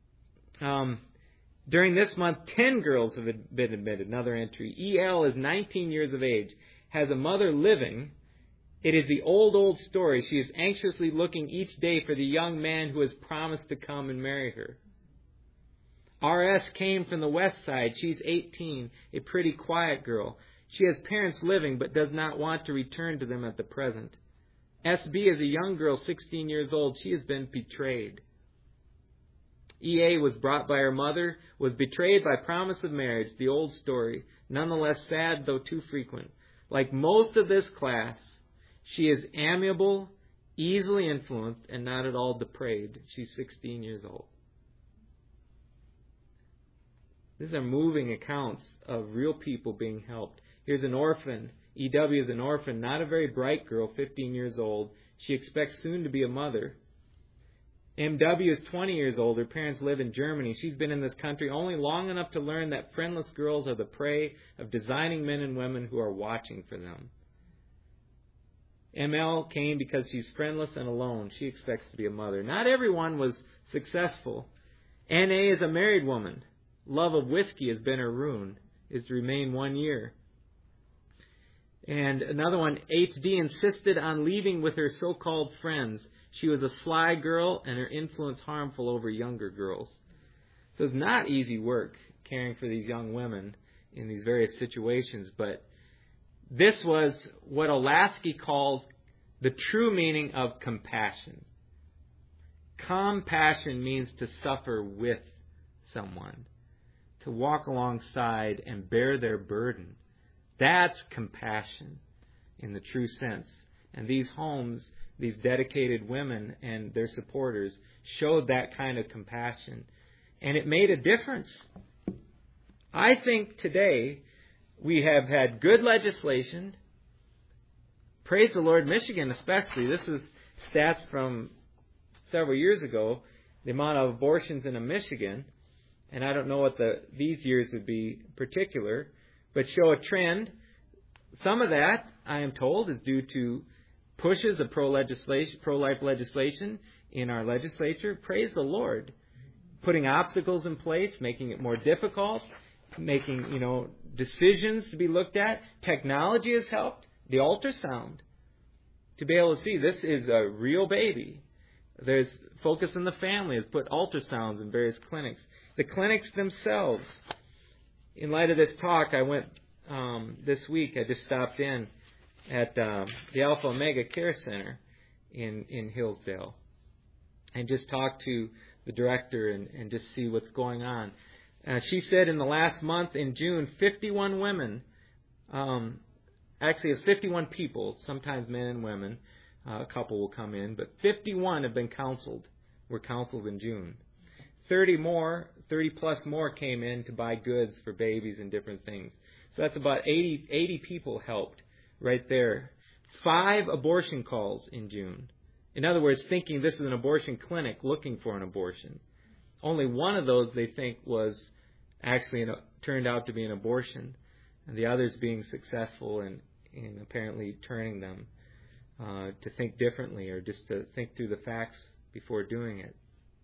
During this month, 10 girls have been admitted. Another entry. EL is 19 years of age, has a mother living. It is the old story. She is anxiously looking each day for the young man who has promised to come and marry her. RS came from the west side. She's 18, a pretty quiet girl. She has parents living but does not want to return to them at the present. SB is a young girl, 16 years old. She has been betrayed. EA was brought by her mother, was betrayed by promise of marriage, the old story, nonetheless sad though too frequent. Like most of this class, she is amiable, easily influenced, and not at all depraved. She's 16 years old. These are moving accounts of real people being helped. Here's an orphan. EW is an orphan, not a very bright girl, 15 years old. She expects soon to be a mother. MW is 20 years old. Her parents live in Germany. She's been in this country only long enough to learn that friendless girls are the prey of designing men and women who are watching for them. ML came because she's friendless and alone. She expects to be a mother. Not everyone was successful. NA is a married woman. Love of whiskey has been her ruin, is to remain 1 year. And another one, HD insisted on leaving with her so-called friends. She was a sly girl and her influence harmful over younger girls. So it's not easy work caring for these young women in these various situations, but this was what Olasky calls the true meaning of compassion. Compassion means to suffer with someone, to walk alongside and bear their burden. That's compassion in the true sense. And these homes, these dedicated women and their supporters showed that kind of compassion. And it made a difference. I think today we have had good legislation. Praise the Lord, Michigan especially. This is stats from several years ago, the amount of abortions in Michigan. And I don't know what these years would be particular, but show a trend. Some of that, I am told, is due to pushes of pro-life legislation in our legislature. Praise the Lord. Putting obstacles in place, making it more difficult, making, decisions to be looked at. Technology has helped. The ultrasound. To be able to see this is a real baby. There's Focus on the Family has put ultrasounds in various clinics. The clinics themselves. In light of this talk, I went this week, I just stopped in at the Alpha Omega Care Center in Hillsdale and just talked to the director and just see what's going on. She said in the last month, in June, 51 women, actually it's 51 people, sometimes men and women, a couple will come in, but 51 have been counseled, were counseled in June. 30 plus more came in to buy goods for babies and different things. So that's about 80 people helped right there. 5 abortion calls in June. In other words, thinking this is an abortion clinic looking for an abortion. Only one of those they think was actually turned out to be an abortion, and the others being successful in apparently turning them to think differently or just to think through the facts before doing it.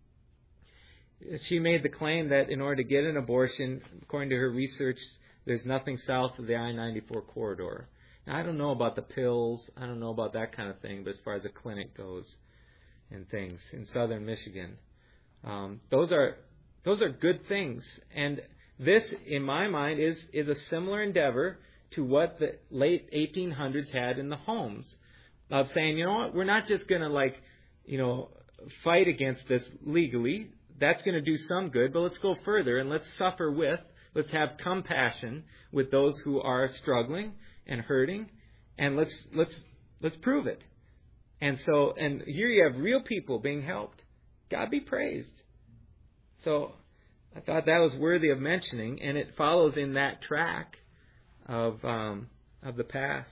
She made the claim that in order to get an abortion, according to her research, there's nothing south of the I-94 corridor. Now, I don't know about the pills, I don't know about that kind of thing, but as far as a clinic goes and things in southern Michigan, those are good things. And this, in my mind, is a similar endeavor to what the late 1800s had in the homes, of saying, you know what, we're not just going to fight against this legally. That's going to do some good, but let's go further and let's let's have compassion with those who are struggling and hurting, and let's prove it. And here you have real people being helped. God be praised. So I thought that was worthy of mentioning, and it follows in that track of the past.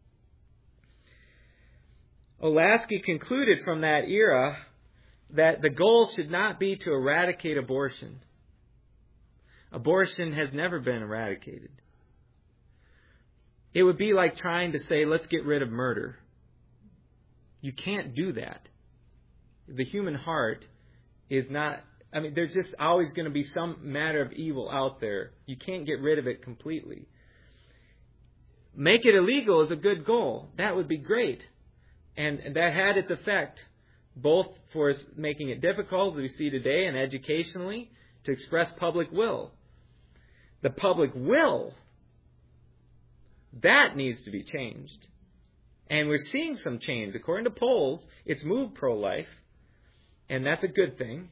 Olasky concluded from that era that the goal should not be to eradicate abortion. Abortion has never been eradicated. It would be like trying to say, let's get rid of murder. You can't do that. The human heart is not, there's just always going to be some matter of evil out there. You can't get rid of it completely. Make it illegal is a good goal. That would be great. And that had its effect, both for making it difficult, as we see today, and educationally, to express public will. The public will, that needs to be changed. And we're seeing some change. According to polls, it's moved pro-life, and that's a good thing.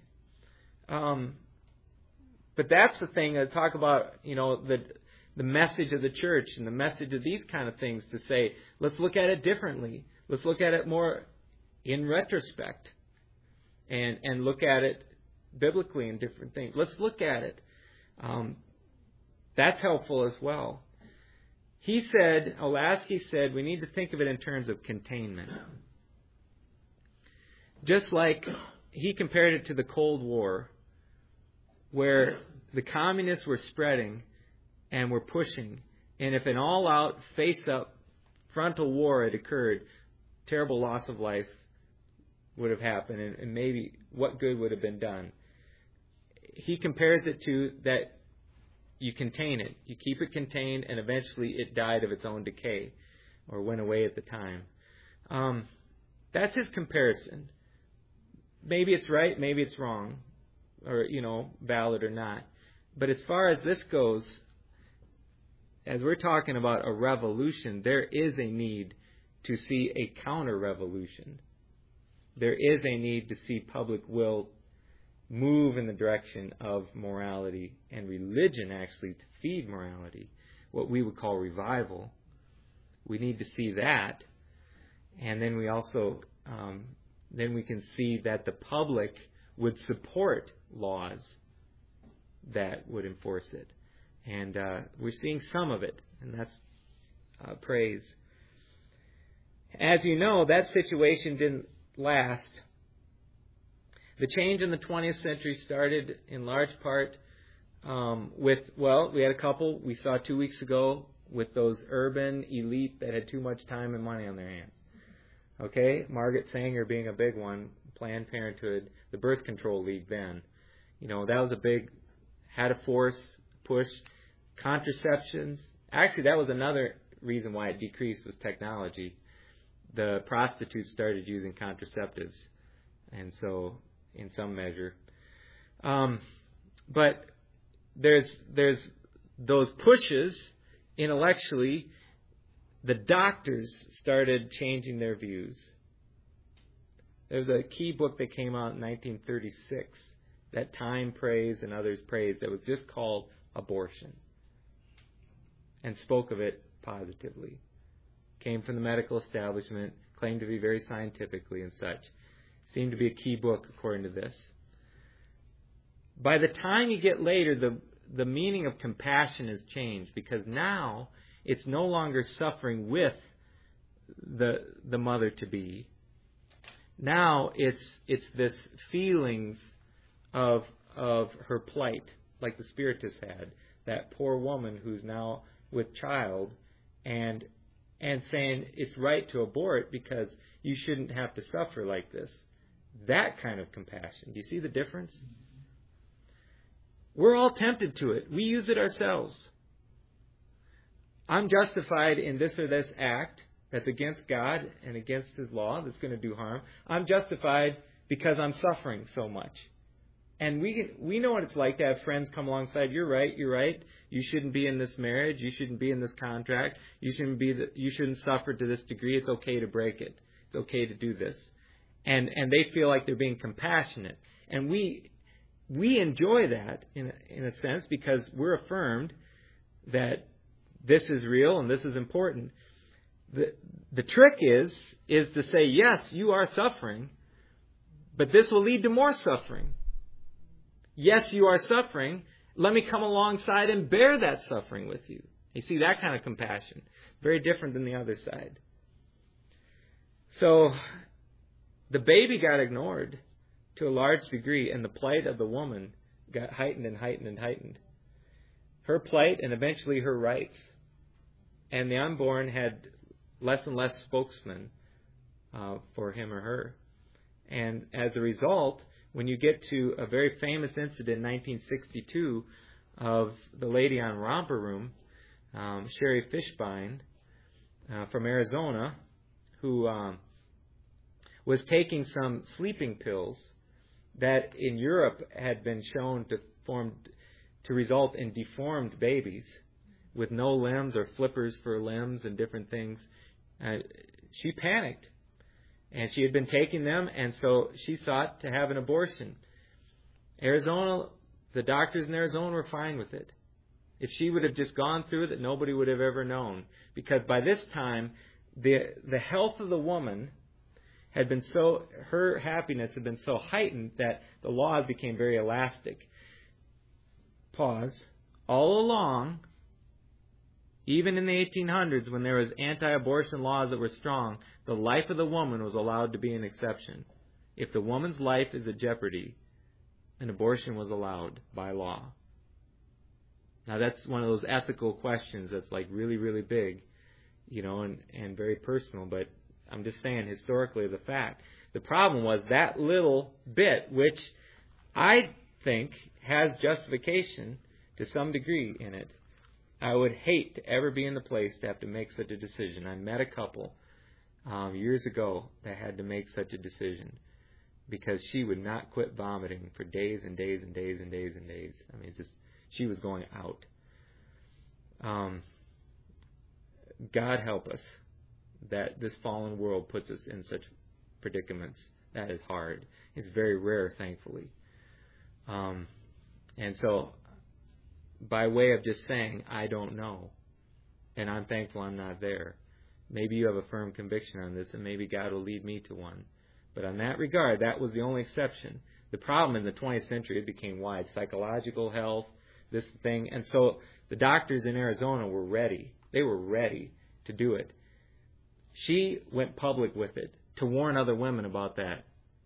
But that's the thing I talk about, the message of the church and the message of these kind of things, to say, let's look at it differently. Let's look at it more in retrospect and look at it biblically in different things. Let's look at it. That's helpful as well. Olasky said, we need to think of it in terms of containment. Just like he compared it to the Cold War, where the communists were spreading and were pushing, and if an all-out, face-up, frontal war had occurred, terrible loss of life would have happened, and maybe what good would have been done. He compares it to that you contain it. You keep it contained, and eventually it died of its own decay or went away at the time. That's his comparison. Maybe it's right, maybe it's wrong, or, valid or not. But as far as this goes, as we're talking about a revolution, there is a need to see a counter-revolution. There is a need to see public will move in the direction of morality and religion, actually, to feed morality, what we would call revival. We need to see that. And then we also, then we can see that the public would support laws that would enforce it. And we're seeing some of it, and that's praise. As you know, that situation didn't last. The change in the 20th century started in large part we had a couple we saw 2 weeks ago with those urban elite that had too much time and money on their hands. Okay, Margaret Sanger being a big one, Planned Parenthood, the Birth Control League then. That was a big, had a force, push. Contraceptions. Actually, that was another reason why it decreased, was technology. The prostitutes started using contraceptives, and so in some measure. But there's those pushes intellectually. The doctors started changing their views. There's a key book that came out in 1936 that Time praised and others praised that was just called Abortion, and spoke of it positively. Came from the medical establishment, claimed to be very scientifically and such. Seemed to be a key book according to this. By the time you get later, the meaning of compassion has changed, because now it's no longer suffering with the mother-to-be. Now it's this feelings of her plight like the Spiritists had, that poor woman who's now with child, and saying it's right to abort because you shouldn't have to suffer like this. That kind of compassion. Do you see the difference? We're all tempted to it. We use it ourselves. I'm justified in this or this act that's against God and against His law that's going to do harm. I'm justified because I'm suffering so much. And we know what it's like to have friends come alongside. You're right. You shouldn't be in this marriage. You shouldn't be in this contract. You shouldn't suffer to this degree. It's okay to break it. It's okay to do this. And they feel like they're being compassionate. And we enjoy that in a sense because we're affirmed that this is real and this is important. The trick is to say, yes, you are suffering, but this will lead to more suffering. Yes, you are suffering. Let me come alongside and bear that suffering with you. You see, that kind of compassion. Very different than the other side. So, the baby got ignored to a large degree, and the plight of the woman got heightened and heightened and heightened. Her plight and eventually her rights. And the unborn had less and less spokesmen for him or her. And as a result, when you get to a very famous incident in 1962 of the lady on Romper Room, Sherry Fishbein from Arizona, who was taking some sleeping pills that in Europe had been shown to result in deformed babies with no limbs or flippers for limbs and different things. She panicked. And she had been taking them, and so she sought to have an abortion. The doctors in Arizona were fine with it. If she would have just gone through it, nobody would have ever known. Because by this time, the health of the woman had been her happiness had been so heightened that the laws became very elastic. Pause. All along, even in the 1800s, when there was anti-abortion laws that were strong, the life of the woman was allowed to be an exception. If the woman's life is at jeopardy, an abortion was allowed by law. Now that's one of those ethical questions that's like really, really big, and very personal, but I'm just saying historically as a fact. The problem was that little bit, which I think has justification to some degree in it. I would hate to ever be in the place to have to make such a decision. I met a couple years ago that had to make such a decision because she would not quit vomiting for days and days and days and days and days. I mean, she was going out. God help us that this fallen world puts us in such predicaments. That is hard. It's very rare, thankfully. And so, by way of just saying, I don't know, and I'm thankful I'm not there. Maybe you have a firm conviction on this, and maybe God will lead me to one. But on that regard, that was the only exception. The problem in the 20th century, it became wide. Psychological health, this thing. And so the doctors in Arizona were ready. They were ready to do it. She went public with it to warn other women about that.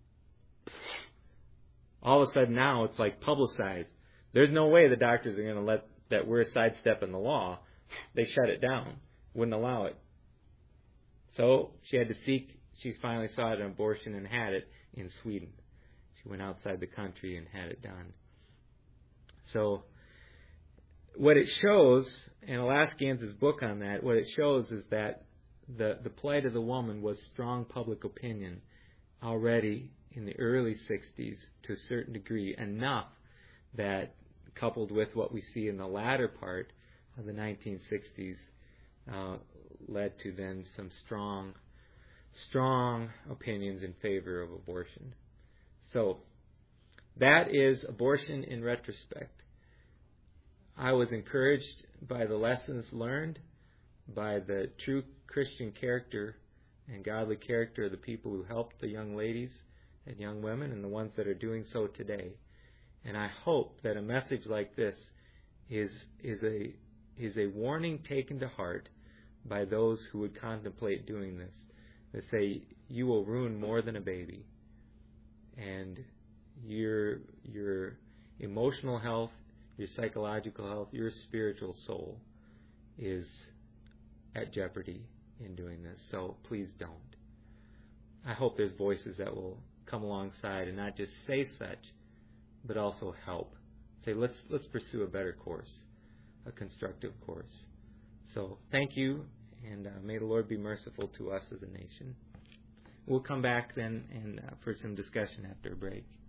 All of a sudden now it's like publicized. There's no way the doctors are going to let that we're sidestepping the law. They shut it down. Wouldn't allow it. So she had to she finally sought an abortion and had it in Sweden. She went outside the country and had it done. So what it shows, and Alaskans' book on that, what it shows is that the plight of the woman was strong public opinion already in the early 60s to a certain degree, enough that coupled with what we see in the latter part of the 1960s led to then some strong opinions in favor of abortion. So that is abortion in retrospect. I was encouraged by the lessons learned, by the true Christian character and godly character of the people who helped the young ladies and young women and the ones that are doing so today. And I hope that a message like this is a warning taken to heart by those who would contemplate doing this. They say, you will ruin more than a baby. And your emotional health, your psychological health, your spiritual soul is at jeopardy in doing this. So please don't. I hope there's voices that will come alongside and not just say such, but also help. Say, let's pursue a better course, a constructive course. So thank you, and may the Lord be merciful to us as a nation. We'll come back then and for some discussion after a break.